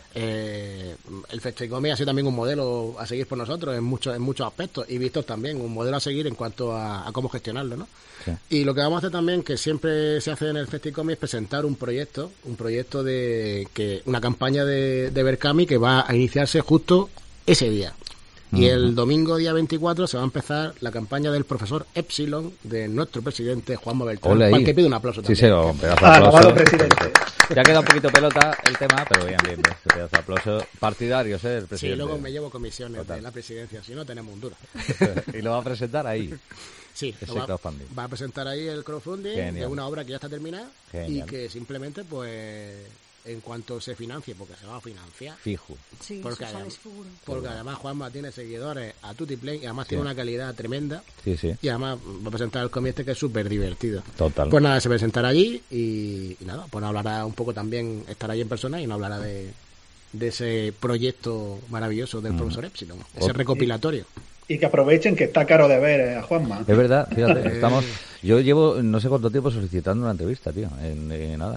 eh, el Festicomic ha sido también un modelo a seguir por nosotros en muchos en muchos aspectos, y Víctor también, un modelo a seguir en cuanto a, a cómo gestionarlo, ¿no? Sí. Y lo que vamos a hacer también, que siempre se hace en el Festicomic, es presentar un proyecto, un proyecto de que una campaña de, de Berkami que va a iniciarse justo ese día. Y el domingo día veinticuatro se va a empezar la campaña del profesor Epsilon de nuestro presidente Juanma Beltrán, para el que pide un aplauso también. Sí, sí, un pedazo de aplauso. presidente. Ya queda un poquito pelota el tema, pero bien, bien, bien. Te pedazo de aplauso. Partidarios, ¿eh? El Sí, presidente. luego me llevo comisiones Total. de la presidencia, si no tenemos un duro. Y lo va a presentar ahí. Sí, Ese lo va, crowdfunding. va a presentar ahí el crowdfunding Genial. de una obra que ya está terminada Genial. y que simplemente, pues, en cuanto se financie, porque se va a financiar, Fijo. Sí, Porque eso sale además- seguro. porque además Juanma tiene seguidores a tutiplén y además Sí. tiene una calidad tremenda Sí, sí. y además va a presentar el cómic este que es súper divertido. Total. Pues nada, se presentará allí y, y nada, pues hablará un poco también, estará allí en persona y nos hablará de, de ese proyecto maravilloso del profesor Epsilon, ese Ot- recopilatorio. Y que aprovechen que está caro de ver eh, a Juanma. Es verdad, fíjate, estamos... Yo llevo no sé cuánto tiempo solicitando una entrevista, tío, en, en nada.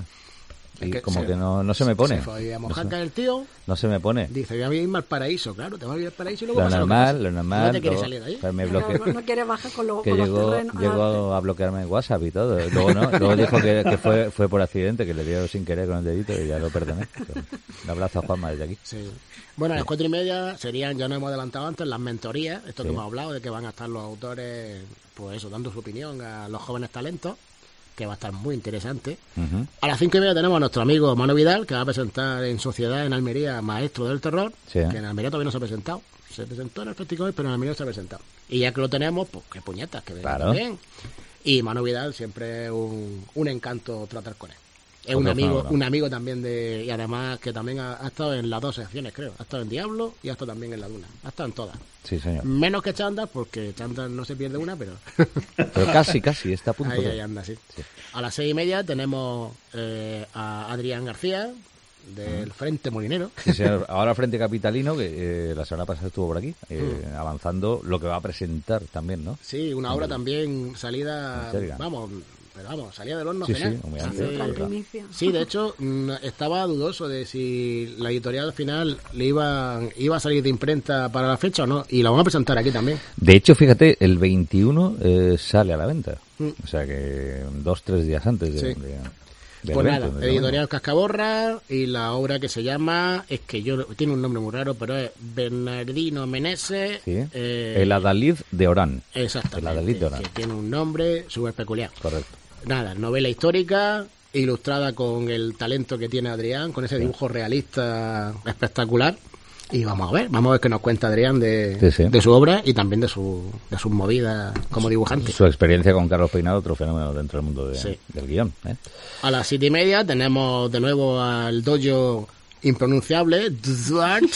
Y Es que como se- que no, no se me pone. Se fue a No Mojaca se, el tío, no se me pone. dice, voy a irme al paraíso, claro, te vas a ir al paraíso y luego Lo pasa lo que normal, pasa. lo normal. No te quieres luego- salir de ahí. pues me Pero bloqueó. no, no quiere bajar con, lo- Que con los llegó, terrenos. Ah, llegó a bloquearme en WhatsApp y todo. Luego no, luego dijo que, que fue, fue por accidente, que le dio sin querer con el dedito y ya lo perdoné. Un abrazo a Juanma desde aquí. Sí. Bueno, a las cuatro y media serían, ya nos hemos adelantado antes, las mentorías, esto Sí. que hemos hablado, de que van a estar los autores, pues eso, dando su opinión a los jóvenes talentos, que va a estar muy interesante. Ujú. A las cinco y media tenemos a nuestro amigo Mano Vidal, que va a presentar en Sociedad en Almería, Maestro del Terror, Sí. que en Almería todavía no se ha presentado. Se presentó en el festival, pero en Almería no se ha presentado. Y ya que lo tenemos, pues qué puñetas, que venga Claro. también. Y Mano Vidal siempre es un, un encanto tratar con él. Es Porque un es amigo, fenómeno. un amigo también de, y además que también ha, ha estado en las dos secciones, creo. Ha estado en Diablo y ha estado también en La Duna. Ha estado en todas. Sí, señor. Menos que Chandal, porque Chandal no se pierde una, pero Pero casi, casi, está a punto ahí, de... ahí anda, sí. A las seis y media tenemos eh, a Adrián García, del Frente Molinero. Sí, señor. Ahora Frente Capitalino, que eh, la semana pasada estuvo por aquí, eh, Mm. avanzando lo que va a presentar también, ¿no? Sí, una obra también salida, En serio. vamos, pero vamos, salida del horno Sí, final. sí, muy Hace- bien. Otra primicia. Sí, de hecho, mm, estaba dudoso de si la editorial al final le iba, iba a salir de imprenta para la fecha o no, y la vamos a presentar aquí también. De hecho, fíjate, el veintiuno eh, sale a la venta. Mm. O sea que dos, tres días antes de, Sí. de- del Pues evento, nada, desde editorial Cascaborra y la obra que se llama, es que yo tiene un nombre muy raro, pero es Bernardino Meneses. luego. Sí. eh, El Adalid de Orán. Exactamente, el Adalid de Orán. que tiene un nombre súper peculiar. Correcto. Nada, novela histórica, ilustrada con el talento que tiene Adrián, con ese dibujo realista espectacular. Y vamos a ver, vamos a ver qué nos cuenta Adrián de, Sí, sí. de su obra y también de su de sus movidas como dibujante. Su experiencia con Carlos Peinado, otro fenómeno dentro del mundo de- Sí. del guión. ¿eh? A las siete y media tenemos de nuevo al dojo impronunciable, Duarte.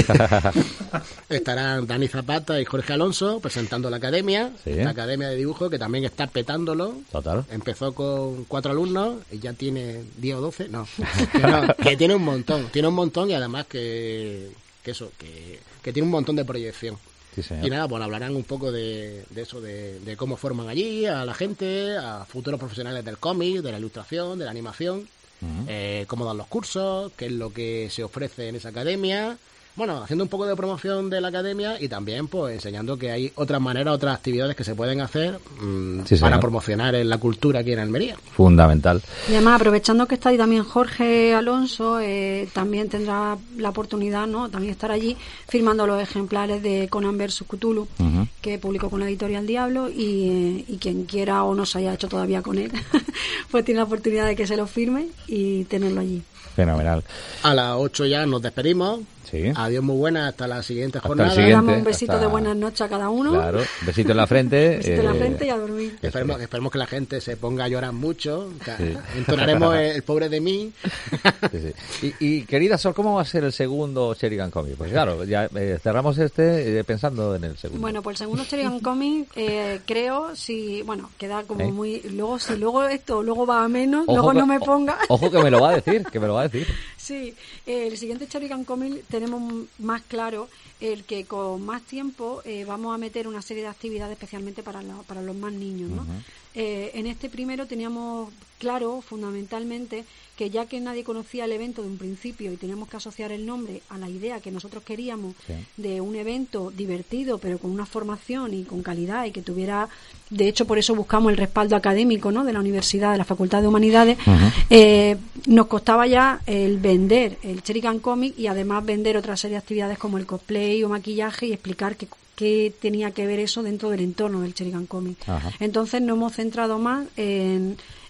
Estarán Dani Zapata y Jorge Alonso presentando la academia, Sí. la academia de dibujo que también está petándolo. Total. Empezó con cuatro alumnos y ya tiene diez o doce, no, que, no, que tiene un montón, tiene un montón y además que, que eso, que, que tiene un montón de proyección. Sí, señor. Y nada, pues hablarán un poco de, de eso, de, de cómo forman allí a la gente, a futuros profesionales del cómic, de la ilustración, de la animación, Ujú. eh, cómo dan los cursos, qué es lo que se ofrece en esa academia. Bueno, haciendo un poco de promoción de la academia y también pues enseñando que hay otras maneras, otras actividades que se pueden hacer mm, Sí, para señor. promocionar en la cultura aquí en Almería. Fundamental. Y además, aprovechando que está ahí también Jorge Alonso, eh, también tendrá la oportunidad, ¿no? También estar allí firmando los ejemplares de Conan versus Cthulhu, Ujú. que publicó con la editorial Diablo, y, eh, y quien quiera o no se haya hecho todavía con él, pues tiene la oportunidad de que se lo firme y tenerlo allí. Fenomenal. A las ocho ya nos despedimos. Sí. Adiós, muy buena, hasta la siguiente Hasta el jornada. Le siguiente. damos un besito hasta- de buenas noches a cada uno, Claro. Besito en la frente. besito en la eh, frente y a dormir. Esperemos, esperemos que la gente se ponga a llorar mucho. que Sí. Entonaremos el, el pobre de mí. Sí, sí. Y, y, querida Sol, ¿cómo va a ser el segundo Sheridan Comic? Pues claro, ya eh, cerramos este eh, pensando en el segundo. Bueno, pues el segundo Sheridan Comic, eh, creo, si, bueno, queda como ¿Eh? muy, luego si luego esto, luego va a menos, Ojo luego que- no me o- ponga. Ojo que me lo va a decir, que me lo va a decir. Sí, eh, el siguiente Sheridan Comic tenemos m- más claro el que con más tiempo eh, vamos a meter una serie de actividades especialmente para, la- para los más niños, ¿no? Ujú. Eh, en este primero teníamos claro, fundamentalmente, que ya que nadie conocía el evento de un principio y teníamos que asociar el nombre a la idea que nosotros queríamos Sí. de un evento divertido, pero con una formación y con calidad y que tuviera, de hecho, por eso buscamos el respaldo académico, ¿no?, de la Universidad, de la Facultad de Humanidades, Ujú. eh, nos costaba ya el vender el Sheridan Comic y además vender otra serie de actividades como el cosplay o maquillaje y explicar qué, qué tenía que ver eso dentro del entorno del Sheridan Comic. Ajá. Entonces nos hemos centrado más en,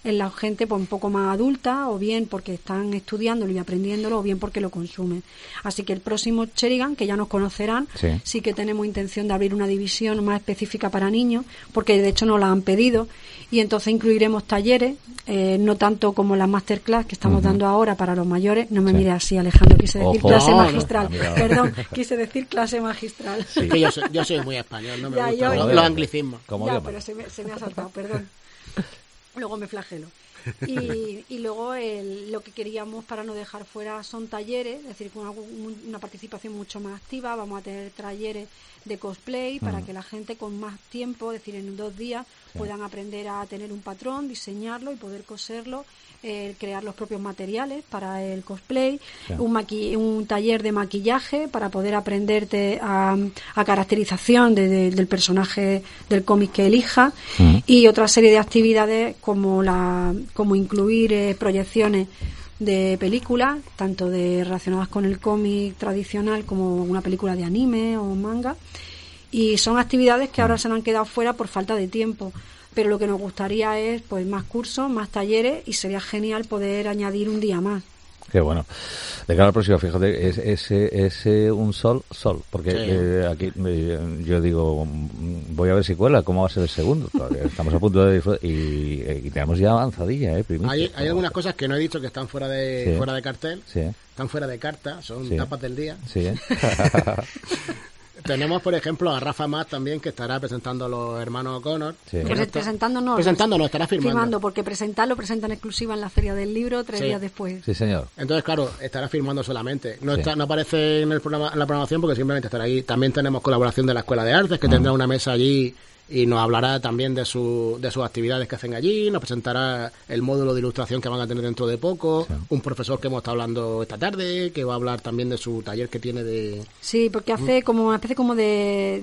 en la gente pues un poco más adulta, o bien porque están estudiándolo y aprendiéndolo, o bien porque lo consumen. Así que el próximo Sheridan, que ya nos conocerán, sí, sí que tenemos intención de abrir una división más específica para niños, porque de hecho nos la han pedido, y entonces incluiremos talleres, eh, no tanto como la masterclass que estamos uh-huh. dando ahora para los mayores. No me sí. mires así, Alejandro, quise decir Ojo. clase no, magistral. No, Perdón, quise decir clase magistral. Sí. Es que yo soy, yo soy muy español, no me ya, gustan los, los anglicismos. Ya, pero se me, se me ha saltado, perdón. Luego me flagelo. Y, y luego el, lo que queríamos para no dejar fuera son talleres, es decir, con una, una participación mucho más activa. Vamos a tener talleres de cosplay para que la gente con más tiempo, es decir, en dos días, sí. puedan aprender a tener un patrón, diseñarlo y poder coserlo, eh, crear los propios materiales para el cosplay, sí. un, maqui un taller de maquillaje para poder aprenderte a, a caracterización de, de, del personaje del cómic que elija, sí. y otra serie de actividades como la como incluir eh, proyecciones de películas, tanto de relacionadas con el cómic tradicional como una película de anime o manga, y son actividades que ahora se nos han quedado fuera por falta de tiempo, pero lo que nos gustaría es pues más cursos, más talleres, y sería genial poder añadir un día más. Qué bueno. De cara al próximo, fíjate, es, es, es, es un sol, sol, porque sí. eh, aquí eh, yo digo, voy a ver si cuela, ¿cómo va a ser el segundo? Estamos a punto de y, y tenemos ya avanzadilla, ¿eh? Primicia, hay hay algunas cosas que no he dicho que están fuera de sí. fuera de cartel, sí. están fuera de carta, son sí. tapas del día. Sí. Tenemos, por ejemplo, a Rafa Matt también, que estará presentando a los hermanos O'Connor. Sí. Pues está, presentando no. Presentando no, estará firmando. Firmando, porque presentarlo presentan exclusiva en la Feria del Libro tres sí. días después. Sí, señor. Entonces, claro, estará firmando solamente. No, sí. está, no aparece en, el programa, en la programación porque simplemente estará ahí. También tenemos colaboración de la Escuela de Artes, que uh-huh. tendrá una mesa allí y nos hablará también de, su, de sus actividades que hacen allí, nos presentará el módulo de ilustración que van a tener dentro de poco, sí. un profesor que hemos estado hablando esta tarde, que va a hablar también de su taller que tiene de... Sí, porque hace como una especie como de,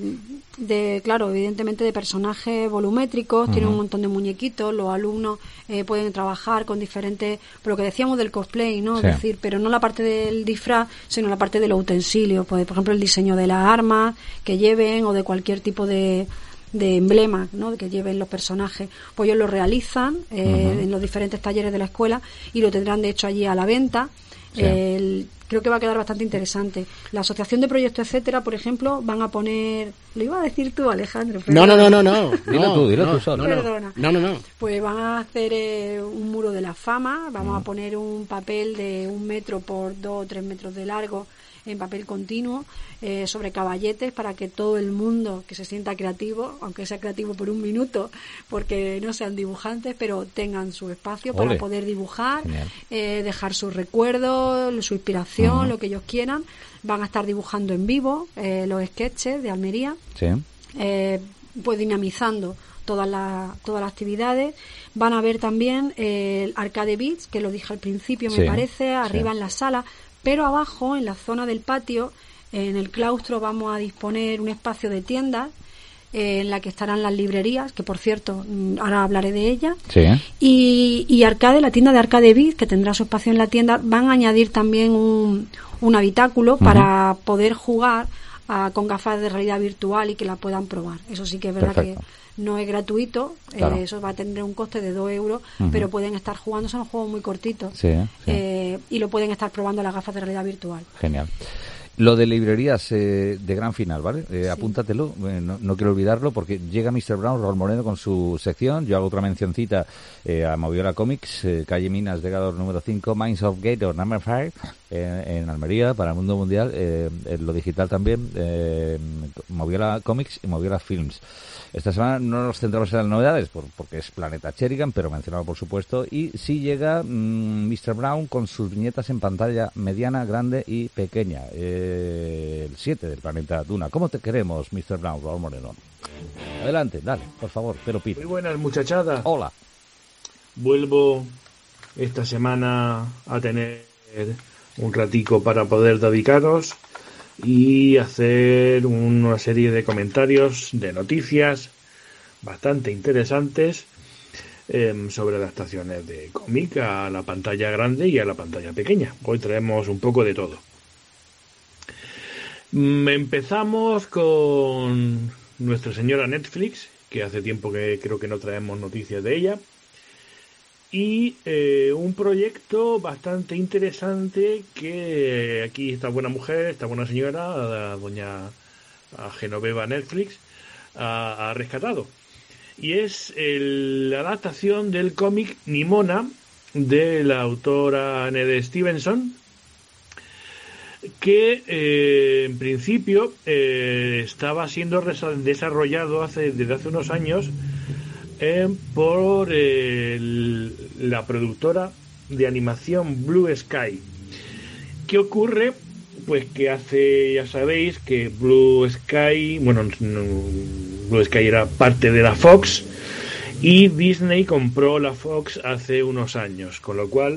de claro, evidentemente de personajes volumétricos, uh-huh. tiene un montón de muñequitos, los alumnos eh, pueden trabajar con diferentes, por lo que decíamos del cosplay, ¿no? Sí. Es decir, pero no la parte del disfraz, sino la parte de los utensilios, pues, por ejemplo, el diseño de las armas que lleven o de cualquier tipo de... de emblemas, ¿no?, que lleven los personajes, pues ellos lo realizan eh, uh-huh. en los diferentes talleres de la escuela y lo tendrán de hecho allí a la venta. Sí. El, creo que va a quedar bastante interesante. La Asociación de Proyectos Etcétera, por ejemplo, van a poner... Lo iba a decir tú, Alejandro. No, no, no, no, no. Dilo no, tú, dilo no, tú solo. Perdona. No, no, no. Pues van a hacer eh, un muro de la fama, vamos uh-huh. a poner un papel de un metro por dos o tres metros de largo en papel continuo, eh, sobre caballetes, para que todo el mundo que se sienta creativo, aunque sea creativo por un minuto, porque no sean dibujantes, pero tengan su espacio Ole. para poder dibujar, eh, dejar sus recuerdos, su inspiración, uh-huh. lo que ellos quieran. Van a estar dibujando en vivo eh, los sketches de Almería, sí. eh, pues dinamizando todas las todas las actividades. Van a ver también eh, el Arcade Beats, que lo dije al principio, sí. me parece, arriba sí. en la sala. Pero abajo, en la zona del patio, en el claustro, vamos a disponer un espacio de tiendas eh, en la que estarán las librerías, que por cierto, ahora hablaré de ellas. Sí. Y, y Arcade, la tienda de Arcade Beat, que tendrá su espacio en la tienda, van a añadir también un, un habitáculo uh-huh. para poder jugar a, con gafas de realidad virtual y que la puedan probar. Eso sí que es verdad Perfecto. que no es gratuito, claro. eh, eso va a tener un coste de dos euros, uh-huh. pero pueden estar jugando, son juegos muy cortitos sí, sí. Eh, y lo pueden estar probando las gafas de realidad virtual. Genial. Lo de librerías eh, de gran final, ¿vale? Eh, sí. Apúntatelo, eh, no, no quiero olvidarlo, porque llega míster Brown, Raúl Moreno, con su sección. Yo hago otra mencioncita eh, a Moviola Comics, eh, calle Minas de Gador número cinco, Minds of Gator number five, eh, en Almería, para el mundo mundial. Eh, en lo digital también, eh, Moviola Comics y Moviola Films. Esta semana no nos centramos en las novedades, por, porque es Planeta Sheridan, pero mencionado por supuesto. Y sí llega mmm, míster Brown con sus viñetas en pantalla mediana, grande y pequeña. Eh, el siete del Planeta Duna. ¿Cómo te queremos, míster Brown, Raúl Moreno? Adelante, dale, por favor, te lo pido. Muy buenas, muchachadas. Hola. Vuelvo esta semana a tener un ratico para poder dedicaros y hacer una serie de comentarios, de noticias bastante interesantes eh, sobre adaptaciones de cómic a la pantalla grande y a la pantalla pequeña. Hoy traemos un poco de todo. Empezamos con nuestra señora Netflix, que hace tiempo que creo que no traemos noticias de ella, y eh, un proyecto bastante interesante que aquí esta buena mujer, esta buena señora, la doña Genoveva Netflix, ha, ha rescatado. Y es el, la adaptación del cómic Nimona de la autora Ned Stevenson, que eh, en principio eh, estaba siendo desarrollado hace, desde hace unos años eh, por eh, el, la productora de animación Blue Sky. ¿Qué ocurre? Pues que hace, ya sabéis, que Blue Sky, bueno, no, Blue Sky era parte de la Fox y Disney compró la Fox hace unos años, con lo cual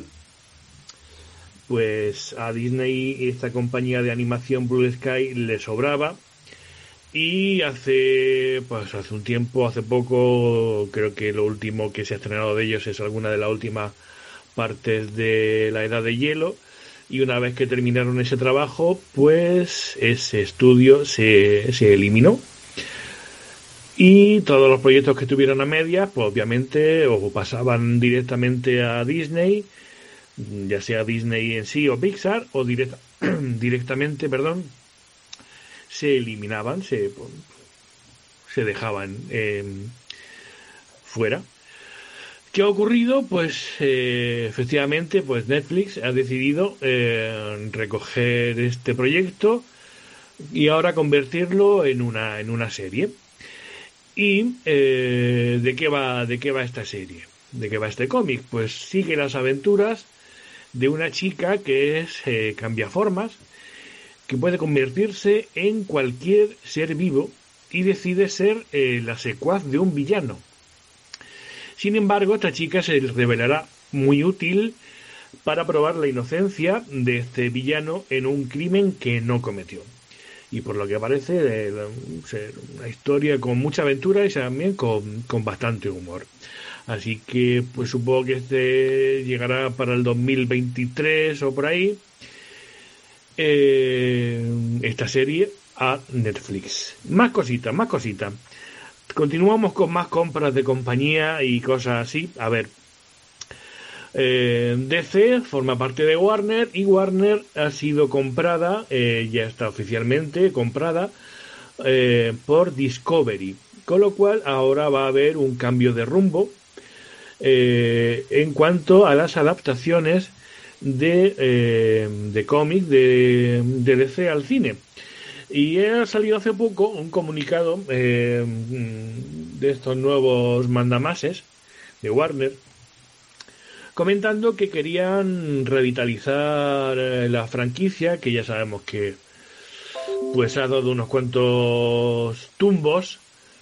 pues a Disney esta compañía de animación Blue Sky le sobraba, y hace pues hace un tiempo, hace poco, creo que lo último que se ha estrenado de ellos es alguna de las últimas partes de La Edad de Hielo, y una vez que terminaron ese trabajo, pues ese estudio se, se eliminó. Y todos los proyectos que tuvieron a medias, pues obviamente o pasaban directamente a Disney, ya sea Disney en sí o Pixar, o directa, directamente, perdón, se eliminaban, se, se dejaban eh, fuera. ¿Qué ha ocurrido? Pues eh, efectivamente, pues Netflix ha decidido eh, recoger este proyecto y ahora convertirlo en una en una serie. ¿Y eh, de qué va de qué va esta serie? ¿De qué va este cómic? Pues sigue las aventuras de una chica que es eh, cambiaformas, que puede convertirse en cualquier ser vivo y decide ser eh, la secuaz de un villano. Sin embargo, esta chica se revelará muy útil para probar la inocencia de este villano en un crimen que no cometió. Y por lo que parece, eh, una historia con mucha aventura y también con, con bastante humor. Así que pues supongo que este llegará para el dos mil veintitrés o por ahí, eh, esta serie a Netflix. Más cositas, más cositas. Continuamos con más compras de compañía y cosas así. A ver, eh, D C forma parte de Warner y Warner ha sido comprada, eh, ya está oficialmente comprada eh, por Discovery, con lo cual ahora va a haber un cambio de rumbo eh, en cuanto a las adaptaciones de, eh, de cómics de, de D C al cine. Y ha salido hace poco un comunicado eh, de estos nuevos mandamases de Warner, comentando que querían revitalizar la franquicia, que ya sabemos que pues ha dado unos cuantos tumbos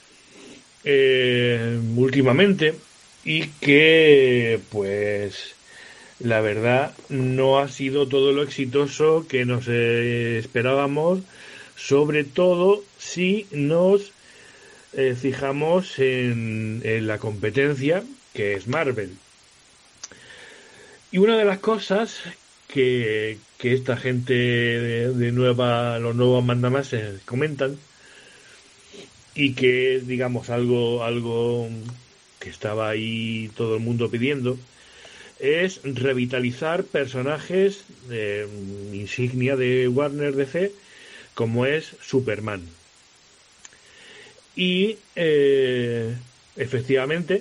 eh, últimamente, y que pues la verdad no ha sido todo lo exitoso que nos eh, esperábamos, sobre todo si nos eh, fijamos en, en la competencia que es Marvel. Y una de las cosas que, que esta gente de, de nueva, los nuevos mandamases comentan, y que es, digamos, algo, algo que estaba ahí todo el mundo pidiendo, es revitalizar personajes eh, insignia de Warner D C, como es Superman. Y eh, efectivamente,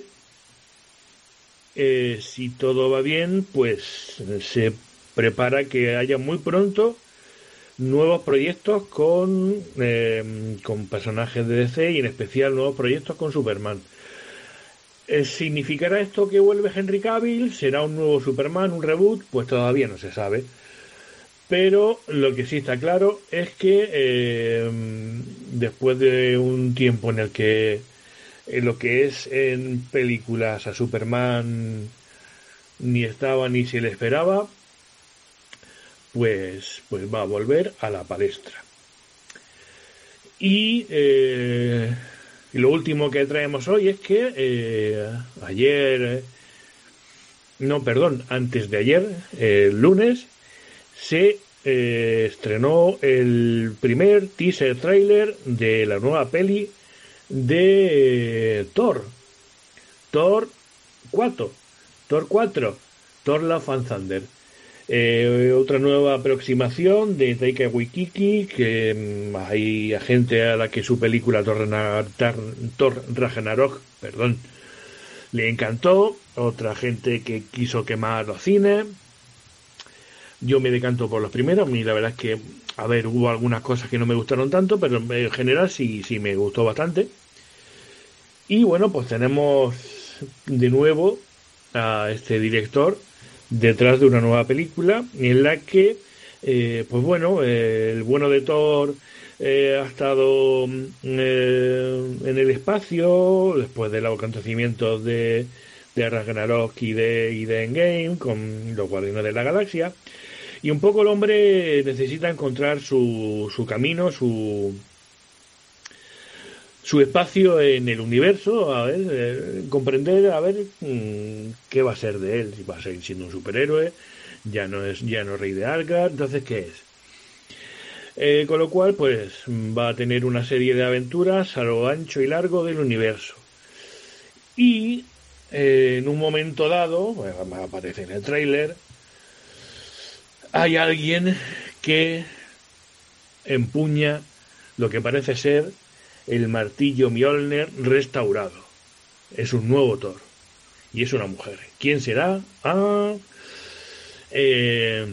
eh, si todo va bien, pues se prepara que haya muy pronto nuevos proyectos con, eh, con personajes de D C, y en especial nuevos proyectos con Superman. Eh, ¿Significará esto que vuelve Henry Cavill? ¿Será un nuevo Superman, un reboot? Pues todavía no se sabe. Pero lo que sí está claro es que eh, después de un tiempo en el que en lo que es en películas a Superman ni estaba ni se le esperaba, pues, pues va a volver a la palestra. Y, eh, y lo último que traemos hoy es que eh, ayer, no, perdón, antes de ayer, el eh, lunes, se eh, estrenó el primer teaser trailer de la nueva peli de eh, Thor, Thor cuatro, Thor cuatro, Thor Love and Thunder. Eh, otra nueva aproximación de Taika Waititi, que mmm, hay gente a la que su película Thor, Thor Ragnarok, perdón, le encantó, otra gente que quiso quemar los cines. Yo me decanto por los primeros, y la verdad es que, a ver, hubo algunas cosas que no me gustaron tanto, pero en general sí, sí me gustó bastante. Y bueno, pues tenemos de nuevo a este director detrás de una nueva película en la que, eh, pues bueno, eh, el bueno de Thor eh, ha estado eh, en el espacio después de los acontecimientos de, de Ragnarok y de, y de Endgame con los Guardianes de la Galaxia, y un poco el hombre necesita encontrar su, su camino, su su espacio en el universo, a ver, eh, comprender, a ver mmm, qué va a ser de él, si va a seguir siendo un superhéroe, ya no es ya no rey de Asgard, entonces ¿qué es? Eh, con lo cual, pues va a tener una serie de aventuras a lo ancho y largo del universo. Y eh, en un momento dado, bueno, aparece en el tráiler, hay alguien que empuña lo que parece ser el martillo Mjolnir restaurado. Es un nuevo Thor. Y es una mujer. ¿Quién será? Ah, eh,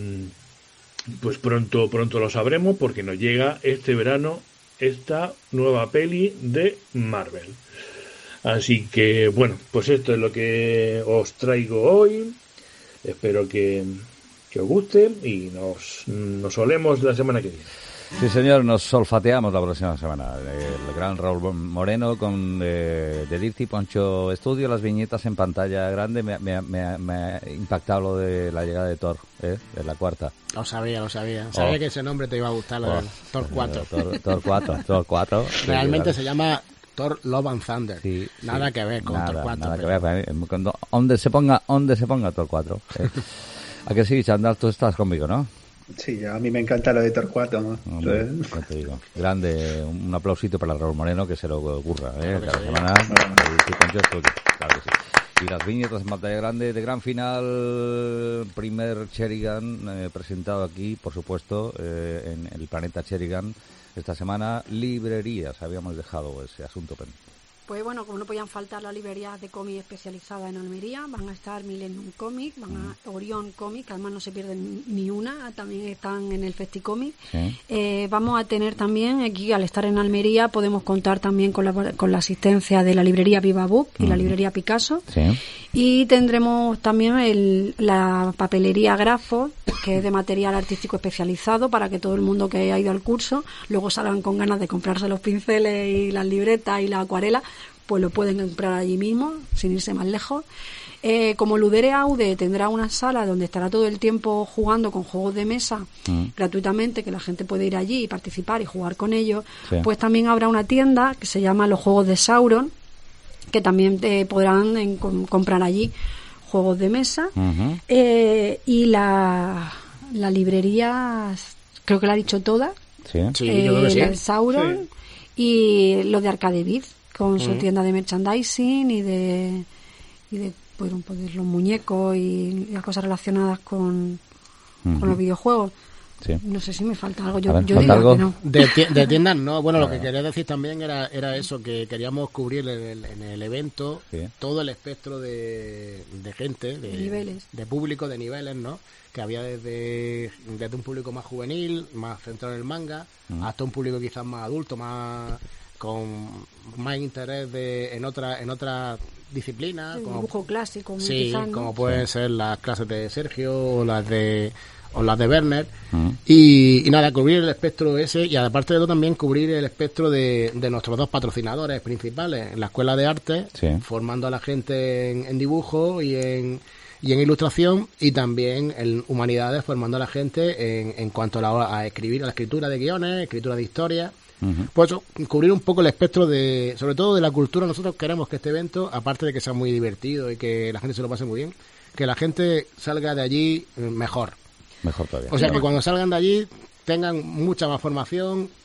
pues pronto, pronto lo sabremos, porque nos llega este verano esta nueva peli de Marvel. Así que, bueno, pues esto es lo que os traigo hoy. Espero que, que os guste y nos, nos olemos la semana que viene. Sí, señor, nos olfateamos la próxima semana. El gran Raúl Moreno con eh, de Dirty Poncho Studio, las viñetas en pantalla grande. Me, me, me, me ha impactado lo de la llegada de Thor, ¿eh? De la cuarta. Lo sabía, lo sabía. Sabía oh. que ese nombre te iba a gustar, lo oh. del Thor cuatro. Thor, Thor cuatro, Thor cuatro. Realmente sí, se llama Thor Love and Thunder. Sí, nada sí. que ver con nada, Thor cuatro. Nada pero... que ver. Para mí, cuando, donde se ponga, donde se ponga Thor cuatro. ¿eh? ¿A que sí, Chandal? Tú estás conmigo, ¿no? Sí, a mí me encanta lo de Thor cuatro, ¿no? Hombre, ya te digo. Grande, un aplausito para Raúl Moreno, que se lo ocurra, ¿eh? Claro Cada sí. semana. Claro, claro que sí. Y las viñetas en pantalla grande de gran final, primer Sheridan eh, presentado aquí, por supuesto, eh, en el planeta Sheridan. Esta semana, librerías, habíamos dejado ese asunto pendiente. Pues bueno, como no podían faltar las librerías de cómic especializadas en Almería, van a estar Millennium Comic, van a Orión Comic, que además no se pierden ni una, también están en el Festicomic. Sí. Eh, vamos a tener también, aquí al estar en Almería, podemos contar también con la, con la asistencia de la librería Viva Book y uh-huh. la librería Picasso. Sí. Y tendremos también el, la papelería Grafo, que es de material artístico especializado, para que todo el mundo que haya ido al curso luego salgan con ganas de comprarse los pinceles y las libretas y la acuarela, pues lo pueden comprar allí mismo, sin irse más lejos. Eh, como Ludere Aude tendrá una sala donde estará todo el tiempo jugando con juegos de mesa mm. gratuitamente, que la gente puede ir allí y participar y jugar con ellos, sí. Pues también habrá una tienda que se llama Los Juegos de Sauron, que también eh, podrán en, com, comprar allí juegos de mesa. Uh-huh. eh, y la, la librería, creo que la ha dicho toda, sí. Sí, eh, yo creo que sí. La de Sauron sí. Y los de Arcadeviz, con uh-huh. su tienda de merchandising y de y de pues, pues, los muñecos y las cosas relacionadas con, uh-huh. con los videojuegos. Sí. No sé si me falta algo. Yo, ver, yo ¿falta diría algo? que no. De, ti- de tiendas no. Bueno, lo que quería decir también era era eso, que queríamos cubrir en el, en el evento sí. todo el espectro de, de gente, de, niveles. de público, de niveles, ¿no? Que había desde, desde un público más juvenil, más centrado en el manga, mm. hasta un público quizás más adulto, más con más interés de en otra en otras disciplinas. El como, dibujo clásico. Muy sí, quizás, ¿no? como pueden sí. ser las clases de Sergio o las de o las de Werner, uh-huh. y, y nada, cubrir el espectro ese, y aparte de todo también cubrir el espectro de, de nuestros dos patrocinadores principales, en la Escuela de Arte, sí. formando a la gente en, en dibujo y en y en ilustración, y también en Humanidades, formando a la gente en, en cuanto a, la, a escribir, a la escritura de guiones, escritura de historias. Uh-huh. Pues eso, cubrir un poco el espectro de, sobre todo de la cultura. Nosotros queremos que este evento, aparte de que sea muy divertido y que la gente se lo pase muy bien, que la gente salga de allí mejor. Mejor todavía. O sea, que cuando salgan de allí tengan mucha más formación,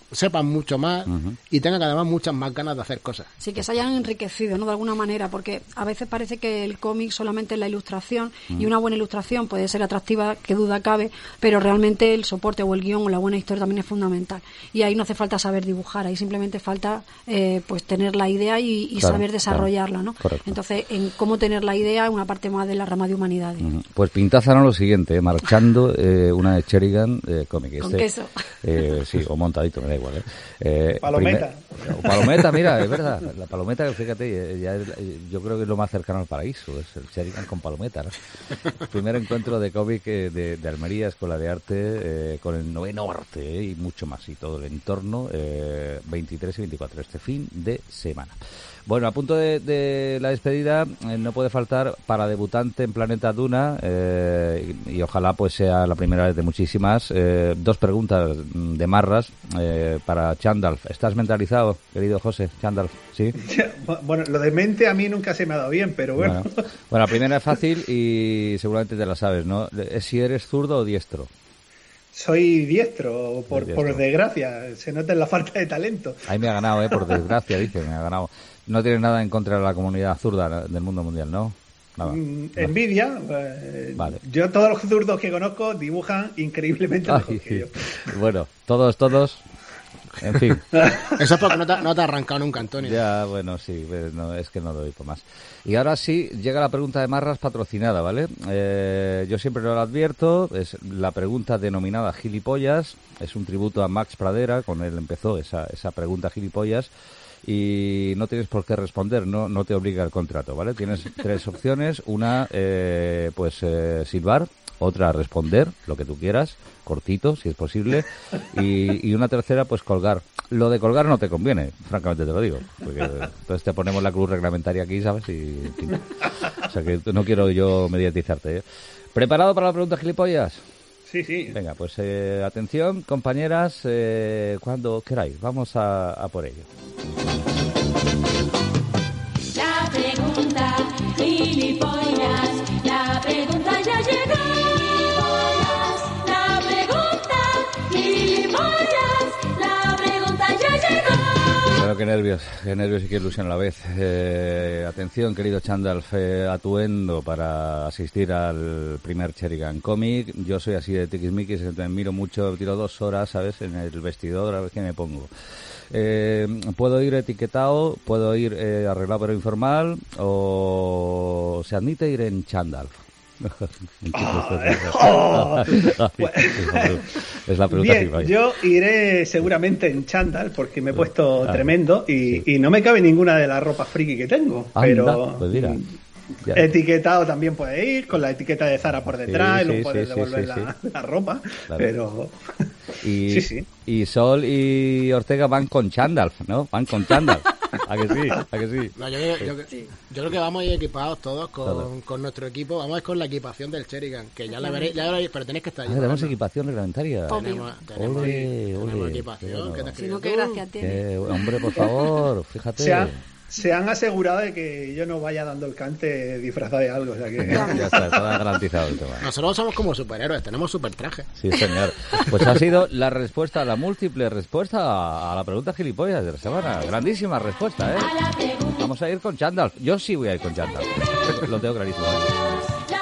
sepan mucho más uh-huh. y tengan además muchas más ganas de hacer cosas. Sí, que se hayan enriquecido, ¿no? De alguna manera, porque a veces parece que el cómic solamente es la ilustración uh-huh. y una buena ilustración puede ser atractiva, que duda cabe, pero realmente el soporte o el guión o la buena historia también es fundamental. Y ahí no hace falta saber dibujar, ahí simplemente falta eh, pues tener la idea y, y claro, saber desarrollarla, ¿no? Correcto. Entonces, en cómo tener la idea es una parte más de la rama de humanidades. Uh-huh. Pues pintazaron lo siguiente, eh, marchando eh, una de Sheridan eh, cómic. Con este, queso. Eh, sí, o montadito, me da igual. Eh. Eh, palometa. Primer, palometa, mira, es verdad. La palometa, fíjate, ya es, yo creo que es lo más cercano al paraíso, es el Sheridan con palometa, ¿no? El primer encuentro de cómic eh, de, de Almería, Escuela de Arte, eh, con el noveno arte eh, y mucho más, y todo el entorno, eh, veintitrés y veinticuatro, este fin de semana. Bueno, a punto de, de la despedida, eh, no puede faltar para debutante en Planeta Duna, eh, y, y ojalá pues sea la primera vez de muchísimas, eh, dos preguntas de marras eh, para Chandalf. ¿Estás mentalizado, querido José Chandalf? ¿Sí? Bueno, lo de mente a mí nunca se me ha dado bien, pero bueno. Bueno, bueno, la primera es fácil y seguramente te la sabes, ¿no? Es si eres zurdo o diestro. Soy diestro, por, diestro. por desgracia. Se nota en la falta de talento. Ahí me ha ganado, ¿eh? Por desgracia, dice, me ha ganado. No tienes nada en contra de la comunidad zurda del mundo mundial, ¿no? Nada. Mm, envidia. Eh, vale. Yo, todos los zurdos que conozco dibujan increíblemente Ay, mejor que yo. Bueno, todos, todos. En fin. Eso es porque no te, no te ha arrancado nunca, Antonio. Ya, bueno, sí, no, es que no doy por más. Y ahora sí, llega la pregunta de marras patrocinada, ¿vale? Eh, yo siempre lo advierto, es la pregunta denominada gilipollas, es un tributo a Max Pradera, con él empezó esa, esa pregunta gilipollas, y no tienes por qué responder, no, no te obliga el contrato, ¿vale? Tienes tres opciones, una, eh, pues, eh, silbar, otra responder, lo que tú quieras, cortito, si es posible, y, y una tercera, pues colgar. Lo de colgar no te conviene, francamente te lo digo, porque entonces te ponemos la cruz reglamentaria aquí, ¿sabes? Y, en fin. O sea que no quiero yo mediatizarte, ¿eh? ¿Preparado para la pregunta gilipollas? Sí, sí. Venga, pues eh, atención, compañeras, eh, cuando queráis, vamos a, a por ello. La pregunta gilipollas, la pregunta ya llegó. La pregunta gilipollas, la pregunta ya llegó. Bueno, qué nervios, qué nervios y qué ilusión a la vez. Eh, atención, querido Chandalf, eh, atuendo para asistir al primer Sheridan Comic. Yo soy así de tiquismiquis, me miro mucho, tiro dos horas, ¿sabes?, en el vestidor a ver qué me pongo. Eh, puedo ir etiquetado, puedo ir eh, arreglado pero informal, o se admite ir en chándal. Oh, es la pregunta. Bien, que yo iré seguramente en chándal porque me he puesto ah, tremendo y, sí. y no me cabe ninguna de las ropas friki que tengo. Anda, pero pues mira. Ya. Etiquetado también puede ir, con la etiqueta de Zara por detrás, sí, y luego sí, puedes sí, devolver sí, la, sí. la ropa, claro. Pero... Y, sí, sí. y Sol y Ortega van con chándal, ¿no? Van con chándal. ¿A que sí? ¿A que sí? No, yo, yo, yo, yo creo que vamos a ir equipados todos con, todo. con nuestro equipo. Vamos a ir con la equipación del Sheridan, que ya la veréis, ya la veréis, pero tenéis que estar allí. Ah, tenemos equipación reglamentaria. Tenemos, tenemos, ole, ole, tenemos equipación. bueno. Si no, qué gracia tiene. Eh, hombre, por favor, fíjate. Se, ha, se han asegurado de que yo no vaya dando el cante disfrazado de algo. O sea que... ya está, está garantizado el tema. Nosotros somos como superhéroes, tenemos super traje. Sí, señor. Pues ha sido la respuesta, la múltiple respuesta a la pregunta gilipollas de la semana. Grandísima respuesta, ¿eh? Vamos a ir con chándal. Yo sí voy a ir con chándal. Lo tengo clarísimo, ¿eh?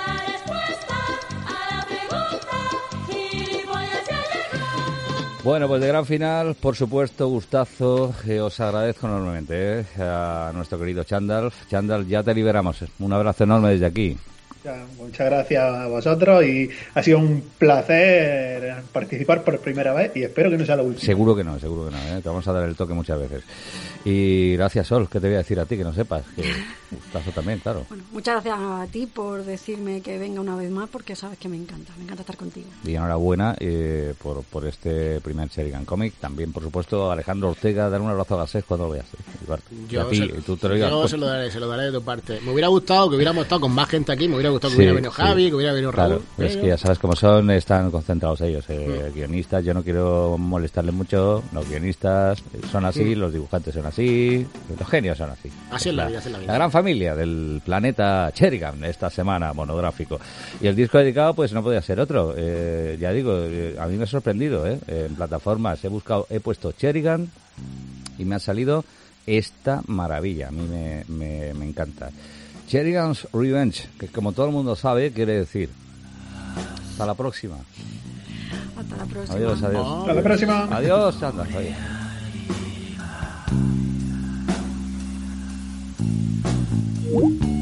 Bueno, pues de gran final, por supuesto, gustazo, que os agradezco enormemente, ¿eh? A nuestro querido Chandal. Chandal, ya te liberamos. Un abrazo enorme desde aquí. Ya, muchas gracias a vosotros y ha sido un placer participar por primera vez y espero que no sea la última. Seguro que no, seguro que no, ¿eh? Te vamos a dar el toque muchas veces. Y gracias, Sol, ¿qué te voy a decir a ti que no sepas? Que gustazo también, claro. Bueno, muchas gracias a ti por decirme que venga una vez más porque sabes que me encanta, me encanta estar contigo. Y enhorabuena eh, por, por este primer Sheridan Comic. También, por supuesto, Alejandro Ortega, dar un abrazo a Garcés cuando lo veas. ¿eh? Yo, a ti, se, tú te lo digas, yo pues... se lo daré, se lo daré de tu parte. Me hubiera gustado que hubiéramos estado con más gente aquí, me hubiera gustado que Sí, hubiera venido sí. Javi, que hubiera venido Claro, Raúl. es pero- que ya sabes cómo son, están concentrados ellos, eh, guionistas, yo no quiero molestarles mucho, los guionistas son así, los dibujantes son así, los genios son así. Así es la vida, así es la vida. La gran familia del planeta Cherrigan, esta semana monográfico. Y el disco dedicado, pues no podía ser otro, eh, ya digo, eh, a mí me ha sorprendido, eh, en plataformas he buscado, he puesto Cherrigan y me ha salido esta maravilla, a mí me, me, me encanta. Cherrigan's Revenge, que como todo el mundo sabe, quiere decir hasta la próxima. Hasta la próxima. Adiós, adiós. Hasta la próxima. Adiós, anda, adiós. Thank you.